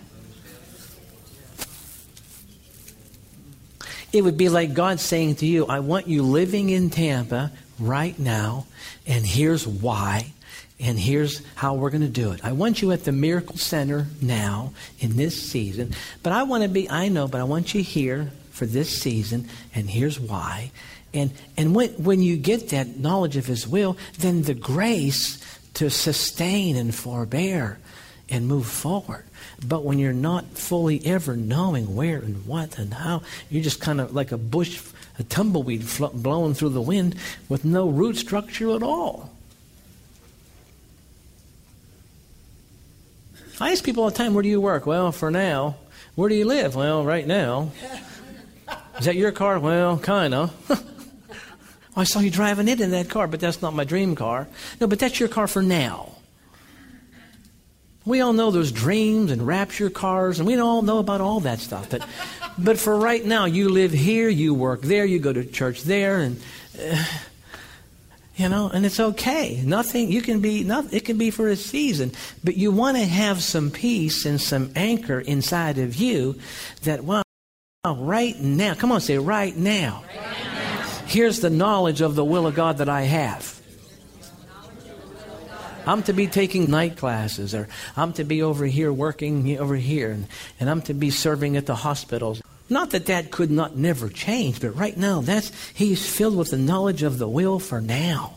It would be like God saying to you, I want you living in Tampa right now, and here's why. And here's how we're going to do it. I want you at the Miracle Center now in this season. But I want you here for this season, and here's why. And when you get that knowledge of His will, then the grace to sustain and forbear and move forward. But when you're not fully ever knowing where and what and how, you're just kind of like a bush, a tumbleweed blowing through the wind with no root structure at all. I ask people all the time, where do you work? Well, for now. Where do you live? Well, right now. Is that your car? Well, kind of. Well, I saw you driving it in that car, but that's not my dream car. No, but that's your car for now. We all know there's dreams and rapture cars, and we all know about all that stuff. But for right now, you live here, you work there, you go to church there, and... and it's okay. It can be for a season. But you want to have some peace and some anchor inside of you that, right now. Come on, say right now. Here's the knowledge of the will of God that I have. I'm to be taking night classes, or I'm to be over here working over here, and I'm to be serving at the hospitals. Not that could not never change, but right now, He's filled with the knowledge of the will for now.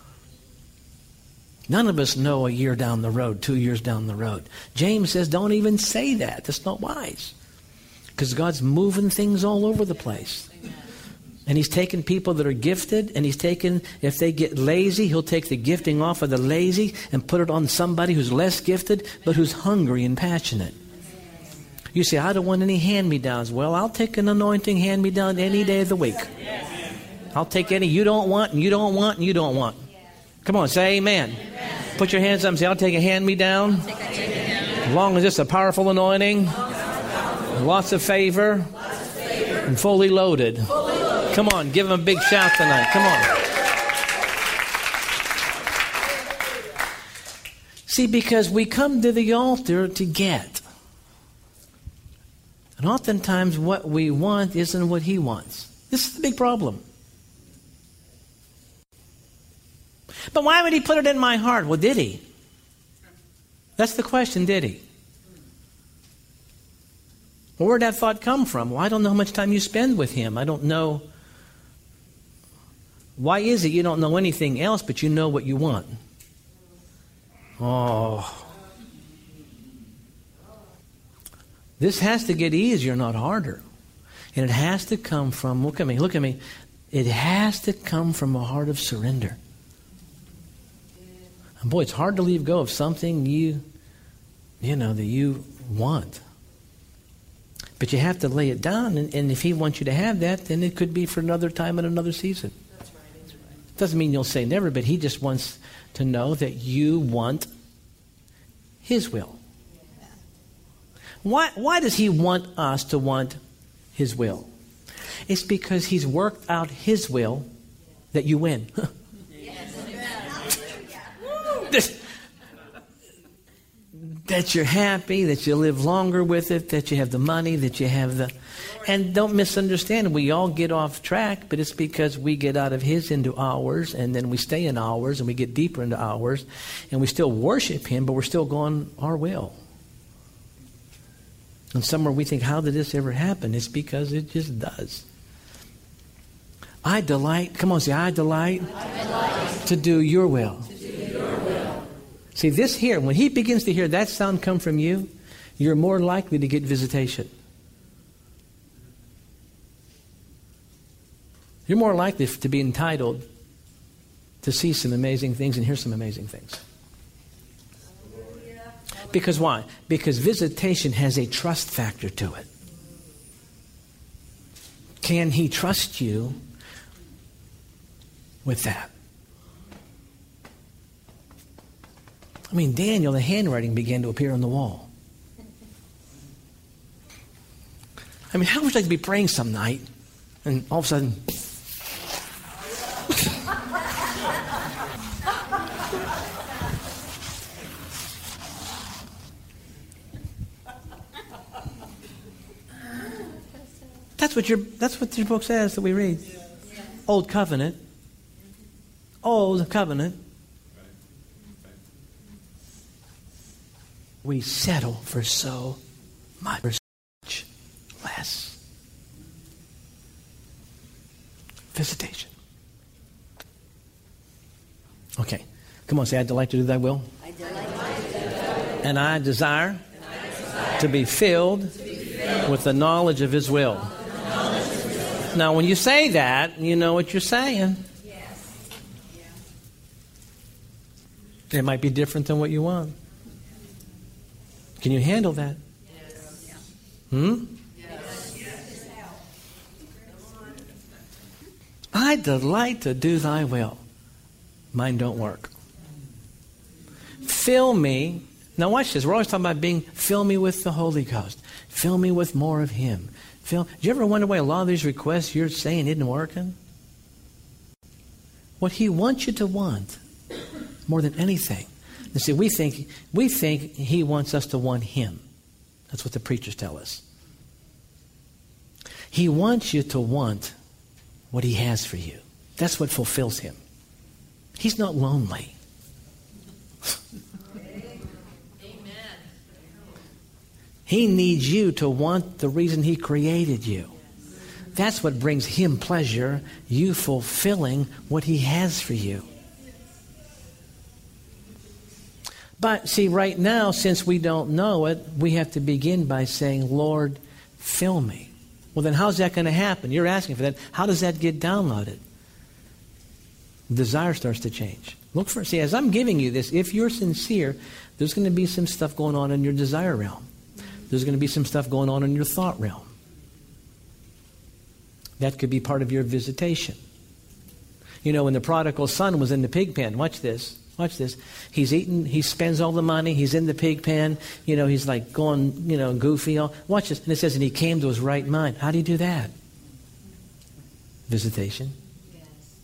None of us know a year down the road, 2 years down the road. James says, don't even say that. That's not wise. Because God's moving things all over the place. And He's taken people that are gifted, and if they get lazy, He'll take the gifting off of the lazy and put it on somebody who's less gifted, but who's hungry and passionate. You say, I don't want any hand-me-downs. Well, I'll take an anointing hand-me-down any day of the week. I'll take any you don't want, and you don't want, and you don't want. Come on, say amen. Put your hands up and say, I'll take a hand-me-down. As long as it's a powerful anointing, lots of favor, and fully loaded. Come on, give Him a big shout tonight. Come on. See, because we come to the altar to get. And oftentimes what we want isn't what He wants. This is the big problem. But why would He put it in my heart? Well, did He? That's the question, did He? Well, where'd that thought come from? Well, I don't know how much time you spend with Him. I don't know. Why is it you don't know anything else, but you know what you want? Oh. This has to get easier, not harder. And it has to come from, look at me. It has to come from a heart of surrender. And boy, it's hard to leave go of something that you want. But you have to lay it down, and if He wants you to have that, then it could be for another time and another season. That's right. Doesn't mean you'll say never, but He just wants to know that you want His will. Why does He want us to want His will? It's because He's worked out His will that you win. that you're happy, that you live longer with it, that you have the money, that you have the... And don't misunderstand, we all get off track, but it's because we get out of His into ours, and then we stay in ours, and we get deeper into ours, and we still worship Him, but we're still going our will. And somewhere we think, how did this ever happen? It's because it just does. I delight, come on, say, I delight to do your will. See, this here, when he begins to hear that sound come from you, you're more likely to get visitation. You're more likely to be entitled to see some amazing things and hear some amazing things. Because why? Because visitation has a trust factor to it. Can he trust you with that? I mean, Daniel, the handwriting began to appear on the wall. I mean, how would you like to be praying some night and all of a sudden... That's what your book says that we read. Old covenant. Old covenant. We settle for so much less. Visitation. Okay. Come on, say, I delight to do thy will. I delight to do thy will. And I desire to be filled with the knowledge of His will. Now, when you say that, you know what you're saying. Yes. It might be different than what you want. Can you handle that? Yes. Yes. I delight to do thy will. Mine don't work. Fill me. Now watch this. We're always talking about fill me with the Holy Ghost. Fill me with more of Him. Do you ever wonder why a lot of these requests you're saying isn't working? What He wants you to want more than anything. You see, we think He wants us to want Him. That's what the preachers tell us. He wants you to want what He has for you. That's what fulfills Him. He's not lonely. He needs you to want the reason He created you. That's what brings Him pleasure, you fulfilling what He has for you. But see, right now, since we don't know it, we have to begin by saying, Lord, fill me. Well, then how's that going to happen? You're asking for that. How does that get downloaded? Desire starts to change. See, as I'm giving you this, if you're sincere, there's going to be some stuff going on in your desire realm. There's going to be some stuff going on in your thought realm. That could be part of your visitation. You know, when the prodigal son was in the pig pen, watch this. He's eating, he spends all the money, he's in the pig pen, he's like going, goofy. Watch this. And it says, and he came to his right mind. How do you do that? Visitation. Yes.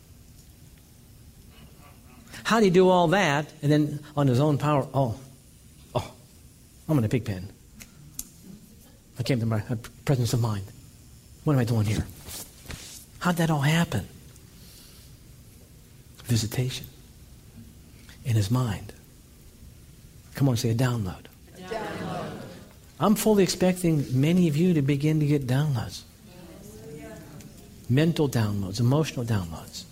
How do you do all that? And then on his own power, I'm in a pig pen. I came to my presence of mind. What am I doing here? How'd that all happen? Visitation. In his mind. Come on, say a download. Download. I'm fully expecting many of you to begin to get downloads. Mental downloads, emotional downloads.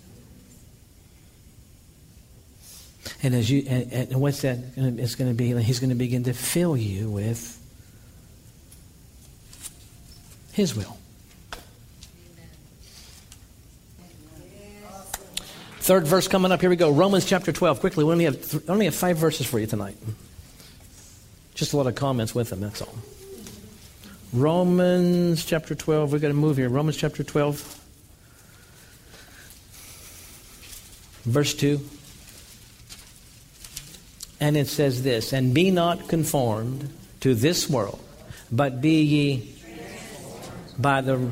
And as you, and what's that? It's going to be. He's going to begin to fill you with His will. Third verse coming up. Here we go. Romans chapter 12. Quickly, we only have 5 verses for you tonight. Just a lot of comments with them, that's all. Romans chapter 12. We've got to move here. Romans chapter 12. Verse 2. And it says this, and be not conformed to this world, but be ye by the...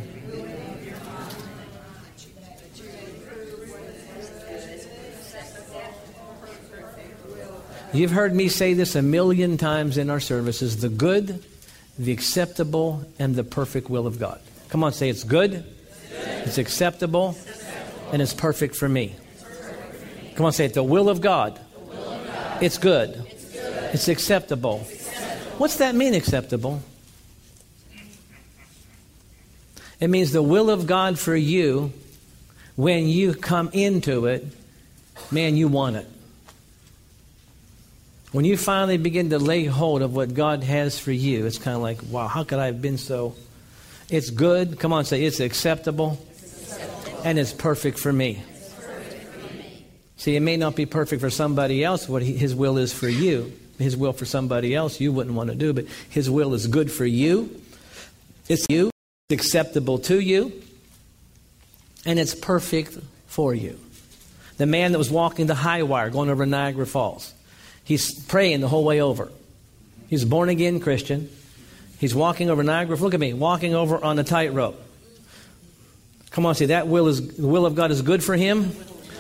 You've heard me say this a million times in our services. The good, the acceptable, and the perfect will of God. Come on, say it's good, it's acceptable, and it's perfect for me. Come on, say it. The will of God. It's good. It's acceptable. What's that mean, acceptable? It means the will of God for you, when you come into it, man, you want it. When you finally begin to lay hold of what God has for you, it's kind of like, wow, how could I have been so... It's good. Come on, say it's acceptable. And it's perfect for me. See, it may not be perfect for somebody else, what His will is for you. His will for somebody else you wouldn't want to do, but His will is good for you. It's you. It's acceptable to you. And it's perfect for you. The man that was walking the high wire going over Niagara Falls, he's praying the whole way over. He's a born-again Christian. He's walking over Niagara. Look at me, walking over on a tightrope. Come on, see, the will of God is good for him.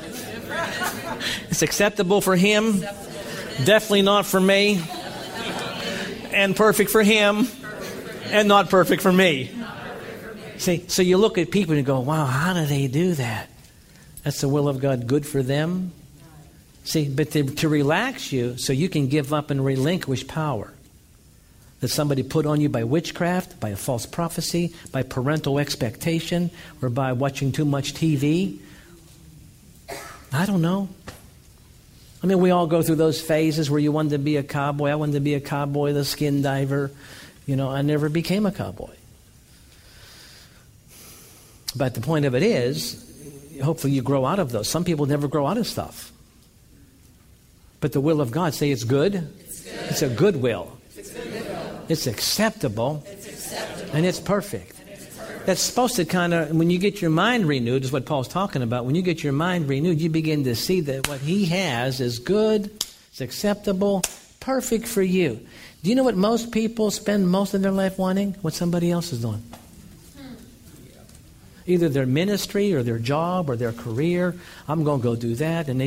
It's acceptable for him. Definitely not for me. And perfect for him. And not perfect for me. See, so you look at people and you go, wow, how do they do that? That's the will of God, good for them. See, but to relax you so you can give up and relinquish power that somebody put on you by witchcraft, by a false prophecy, by parental expectation, or by watching too much TV. I don't know. I mean, we all go through those phases where you wanted to be a cowboy. I wanted to be a cowboy, the skin diver. You know, I never became a cowboy. But the point of it is, hopefully you grow out of those. Some people never grow out of stuff. But the will of God, say it's good. It's a good will. It's acceptable. And it's perfect. That's supposed to kind of, when you get your mind renewed, is what Paul's talking about. When you get your mind renewed, you begin to see that what he has is good, it's acceptable, perfect for you. Do you know what most people spend most of their life wanting? What somebody else is doing. Either their ministry or their job or their career. I'm going to go do that. And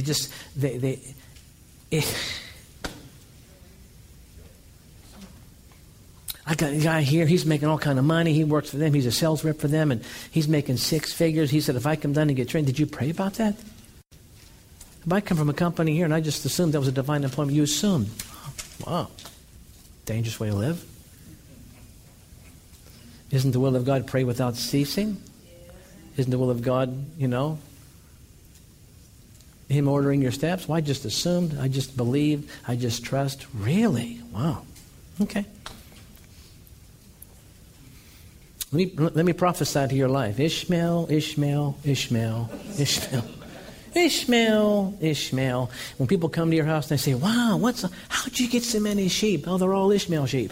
I got a guy here, he's making all kind of money. He works for them. He's a sales rep for them, and he's making 6 figures. He said, if I come down and get trained, did you pray about that? If I come from a company here and I just assumed that was a divine employment, you assumed. Wow. Dangerous way to live. Isn't the will of God pray without ceasing? Isn't the will of God, Him ordering your steps? Well, I just assumed, I just believed, I just trust. Really? Wow. Okay. Let me prophesy to your life. Ishmael, Ishmael, Ishmael, Ishmael. Ishmael, Ishmael. When people come to your house and they say, wow, how'd you get so many sheep? Oh, they're all Ishmael sheep.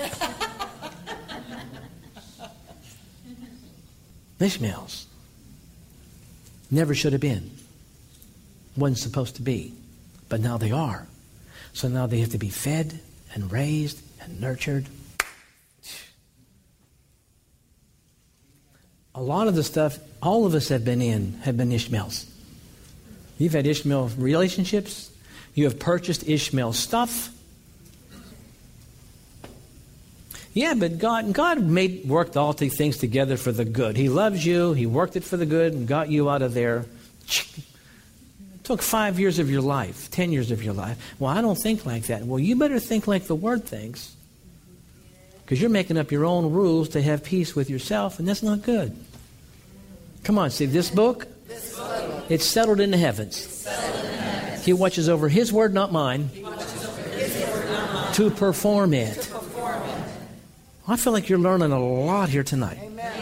Ishmaels. Never should have been. Wasn't supposed to be. But now they are. So now they have to be fed and raised and nurtured. A lot of the stuff all of us have been Ishmaels. You've had Ishmael relationships. You have purchased Ishmael stuff. Yeah, but God worked all these things together for the good. He loves you. He worked it for the good and got you out of there. It took 5 years of your life, 10 years of your life. Well, I don't think like that. Well, you better think like the Word thinks. Because you're making up your own rules to have peace with yourself, and that's not good. Come on, see this book? It's settled in the heavens. He watches over His word, not mine, to perform it. I feel like you're learning a lot here tonight.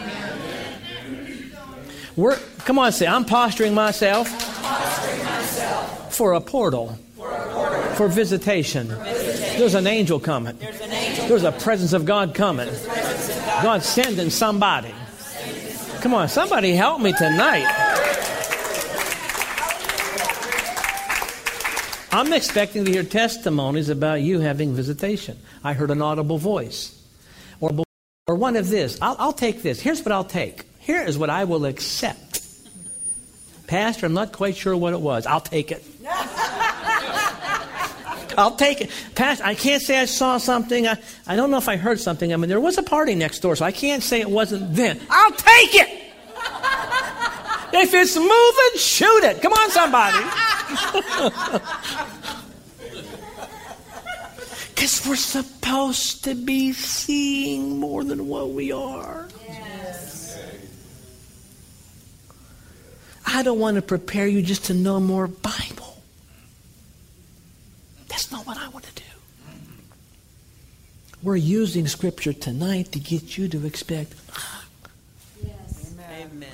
Come on, say, I'm posturing myself for a portal, for visitation. There's an angel coming. There's a presence of God coming. God's sending somebody. Come on, somebody help me tonight. I'm expecting to hear testimonies about you having visitation. I heard an audible voice. Or one of this. I'll take this. Here's what I'll take. Here is what I will accept. Pastor, I'm not quite sure what it was. I'll take it. I'll take it. Pastor, I can't say I saw something. I don't know if I heard something. I mean, there was a party next door, so I can't say it wasn't then. I'll take it. If it's moving, shoot it. Come on, somebody. Because we're supposed to be seeing more than what we are. Yes. I don't want to prepare you just to know more Bible. That's not what I want to do. We're using Scripture tonight to get you to expect. Yes. Amen. Amen.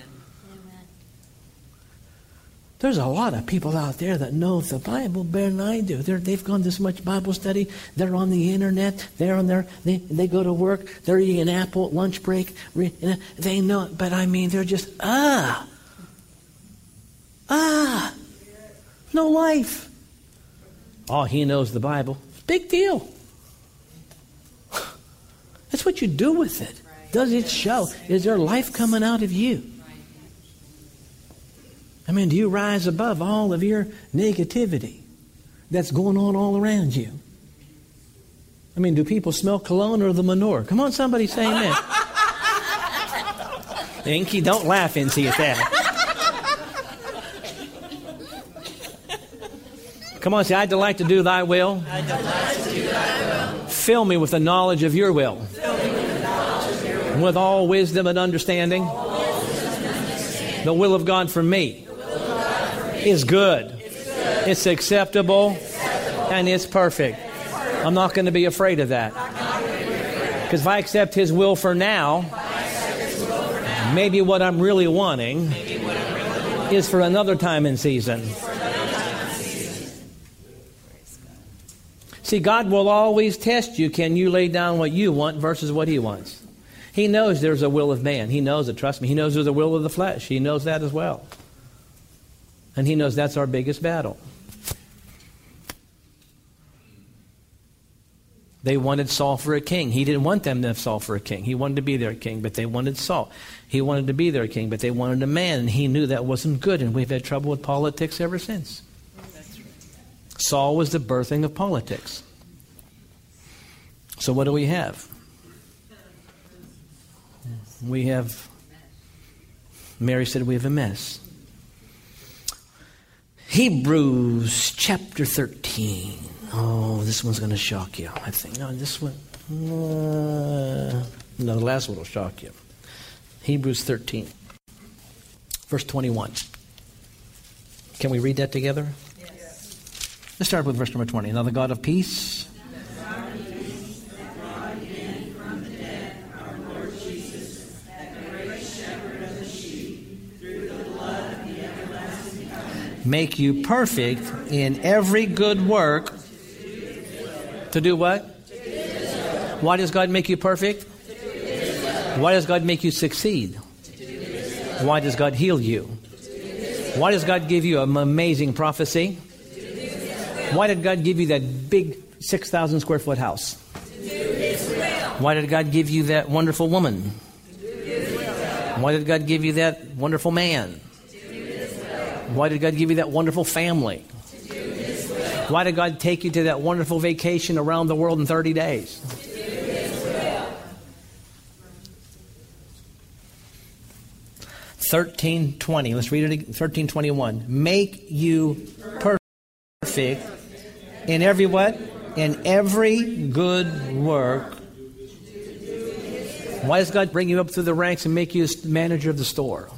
There's a lot of people out there that know the Bible better than I do. They've gone to so much Bible study. They're on the internet. They're on their. They go to work. They're eating an apple at lunch break. They know it, but I mean, they're just no life. Oh, he knows the Bible. Big deal. That's what you do with it. Does it show? Is there life coming out of you? I mean, do you rise above all of your negativity that's going on all around you? I mean, do people smell cologne or the manure? Come on, somebody say amen. Inky, don't laugh, Inky, at that. Come on, say, I delight to do thy will. I delight to do thy will. Fill me with the knowledge of your will. Fill me with the knowledge of your will. And with all wisdom and understanding. The will of God for me is good. It's acceptable. And it's perfect. I'm not going to be afraid of that. Because if I accept His will for now, maybe what I'm really wanting is for another time and season. See, God will always test you. Can you lay down what you want versus what He wants? He knows there's a will of man. He knows it. Trust me. He knows there's a will of the flesh. He knows that as well. And He knows that's our biggest battle. They wanted Saul for a king. He didn't want them to have Saul for a king. He wanted to be their king, but they wanted Saul. He wanted to be their king, but they wanted a man, and he knew that wasn't good, and we've had trouble with politics ever since. Saul was the birthing of politics. So what do we have? We have, Mary said we have a mess. Hebrews chapter 13. Oh, this one's going to shock you, I think. No, this one. No, the last one will shock you. Hebrews 13, verse 21. Can we read that together? Yes. Let's start with verse number 20. Now the God of peace make you perfect in every good work. To do what? Why does God make you perfect? Why does God make you succeed? Why does God heal you? Why does God give you an amazing prophecy? Why did God give you that big 6,000 square foot house? Why did God give you that wonderful woman? Why did God give you that wonderful man? Why did God give you that wonderful family? Why did God take you to that wonderful vacation around the world in 30 days? 13:20. Let's read it again. 13:21. Make you perfect in every what? In every good work. Why does God bring you up through the ranks and make you manager of the store?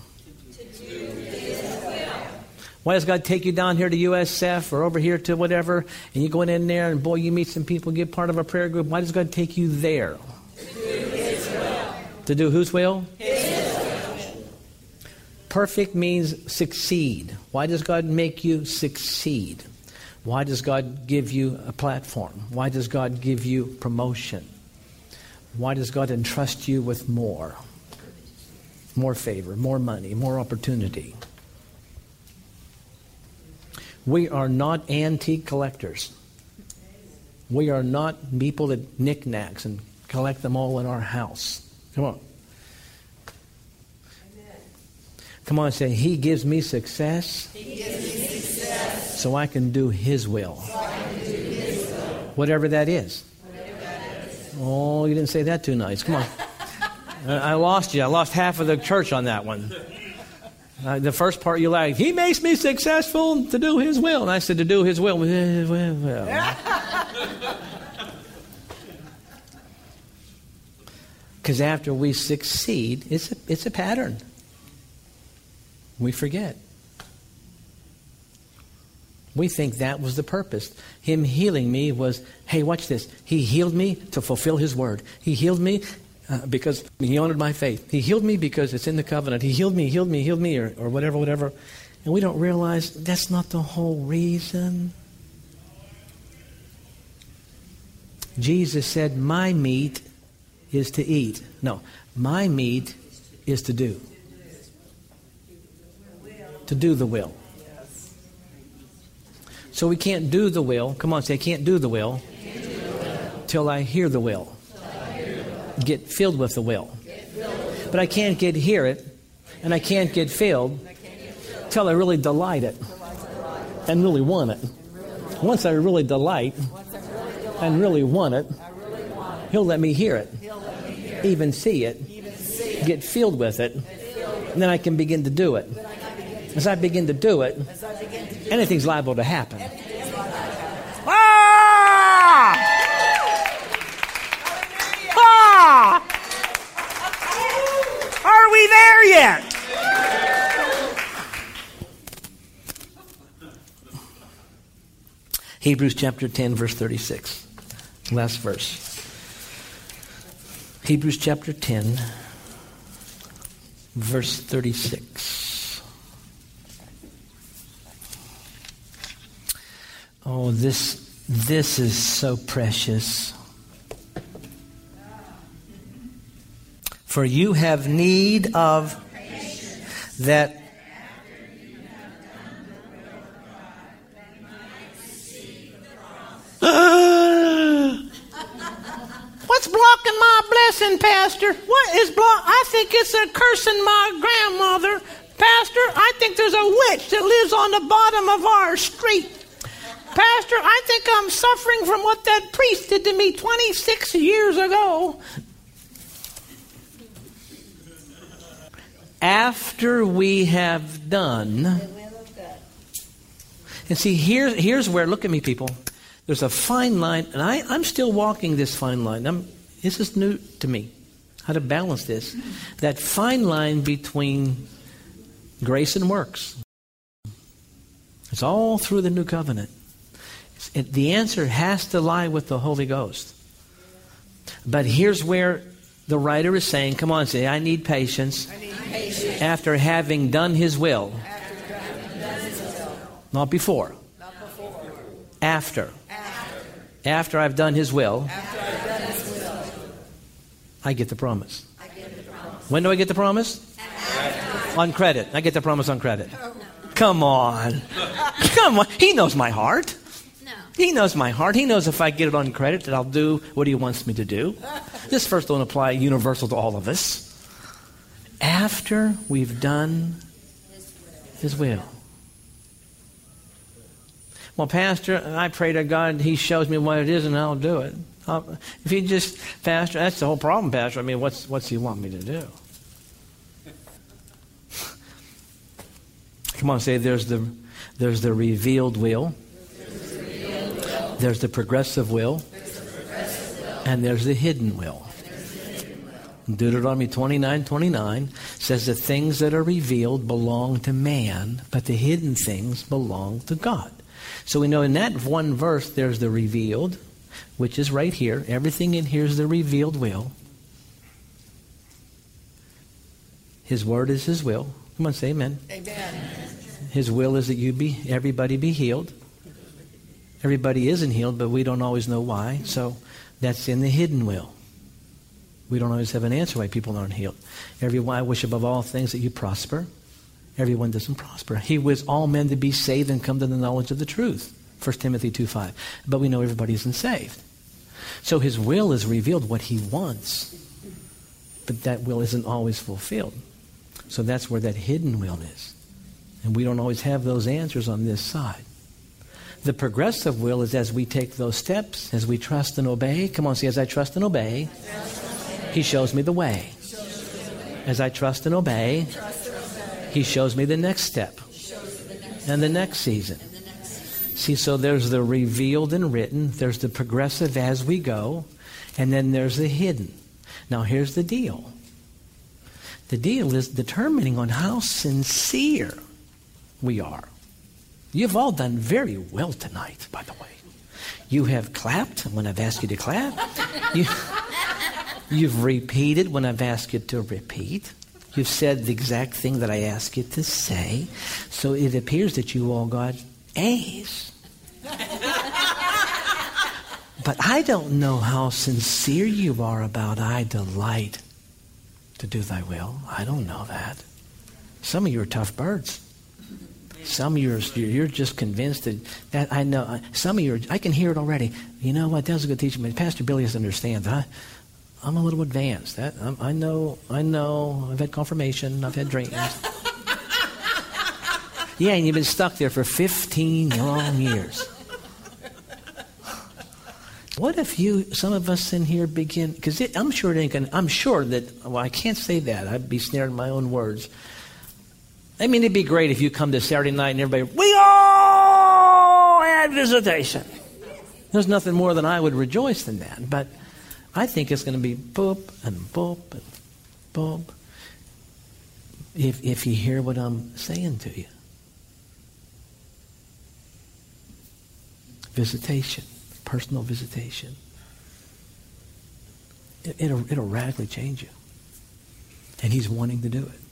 Why does God take you down here to USF or over here to whatever, and you go in there and boy, you meet some people, get part of a prayer group? Why does God take you there? To do His will. To do whose will? His will. Perfect means succeed. Why does God make you succeed? Why does God give you a platform? Why does God give you promotion? Why does God entrust you with more? More favor, more money, more opportunity. We are not antique collectors. We are not people that knickknacks and collect them all in our house. Come on. Come on, say, He gives me success, He gives me success so I can do His will. so I can do His will. Whatever that is. Oh, you didn't say that too nice. Come on. I lost you. I lost half of the church on that one. The first part you liked. He makes me successful to do His will. And I said, to do His will. Because after we succeed, it's a pattern. We forget. We think that was the purpose. Him healing me was, hey, watch this. He healed me to fulfill His word. He healed me because He honored my faith. He healed me because it's in the covenant. He healed me, or whatever. And we don't realize that's not the whole reason. Jesus said, my meat is to eat. No, my meat is to do. To do the will. So we can't do the will. Come on, say, I can't do the will till I hear the will. Get filled with the will. But I can't hear it, and I can't get filled till I really delight it and really want it. Once I really delight and really want it, He'll let me hear it, even see it, get filled with it, and then I can begin to do it. As I begin to do it, anything's liable to happen. Are we there yet? Hebrews chapter 10, verse 36. Last verse. Hebrews chapter 10, verse 36. Oh, this is so precious. For you have need of that. What's blocking my blessing, Pastor? What is I think it's a cursing my grandmother. Pastor, I think there's a witch that lives on the bottom of our street. Pastor, I think I'm suffering from what that priest did to me 26 years ago. After we have done, and see, here's where, look at me, people. There's a fine line, and I'm still walking this fine line. This is new to me, how to balance this. That fine line between grace and works. It's all through the new covenant. The answer has to lie with the Holy Ghost. But here's where the writer is saying, come on, say, I need patience. After having done His will. Not before. After. After I've done His will. I get the promise. When do I get the promise? On credit. I get the promise on credit. Come on. Come on. He knows my heart. He knows my heart. He knows if I get it on credit that I'll do what He wants me to do. This verse don't apply universal to all of us. After we've done His will. Well, Pastor, I pray to God He shows me what it is and I'll do it. If He just, Pastor, that's the whole problem, Pastor. I mean, what's He want me to do? Come on, say there's the revealed will. There's the progressive will. And there's the hidden will. Deuteronomy 29:29 says the things that are revealed belong to man, but the hidden things belong to God. So we know in that one verse there's the revealed, which is right here. Everything in here is the revealed will. His word is His will. Come on, say amen. Amen. His will is that everybody be healed. Everybody isn't healed, but we don't always know why. So that's in the hidden will. We don't always have an answer why people aren't healed. Everyone, I wish above all things that you prosper. Everyone doesn't prosper. He wills all men to be saved and come to the knowledge of the truth. 1 Timothy 2:5. But we know everybody isn't saved. So His will is revealed what He wants. But that will isn't always fulfilled. So that's where that hidden will is. And we don't always have those answers on this side. The progressive will is as we take those steps, as we trust and obey. Come on, see, as I trust and obey, He shows me the way. As I trust and obey, He shows me the next step and the next season. See, so there's the revealed and written, there's the progressive as we go, and then there's the hidden. Now here's the deal. The deal is determining on how sincere we are. You've all done very well tonight, by the way. You have clapped when I've asked you to clap. You've repeated when I've asked you to repeat. You've said the exact thing that I asked you to say. So it appears that you all got A's. But I don't know how sincere you are about I delight to do thy will. I don't know that. Some of you are tough birds. Some of you you're just convinced that I know. Some of you I can hear it already. You know what? That was a good teaching. But Pastor Billy doesn't understand that. I'm a little advanced. I know. I've had confirmation. I've had dreams. Yeah, and you've been stuck there for 15 long years. What if some of us in here begin, because I'm sure that, well, I can't say that. I'd be snaring my own words. I mean, it'd be great if you come to Saturday night and everybody, we all had visitation. There's nothing more than I would rejoice than that. But I think it's going to be boop and boop and boop if you hear what I'm saying to you. Visitation. Personal visitation. It'll radically change you. And He's wanting to do it.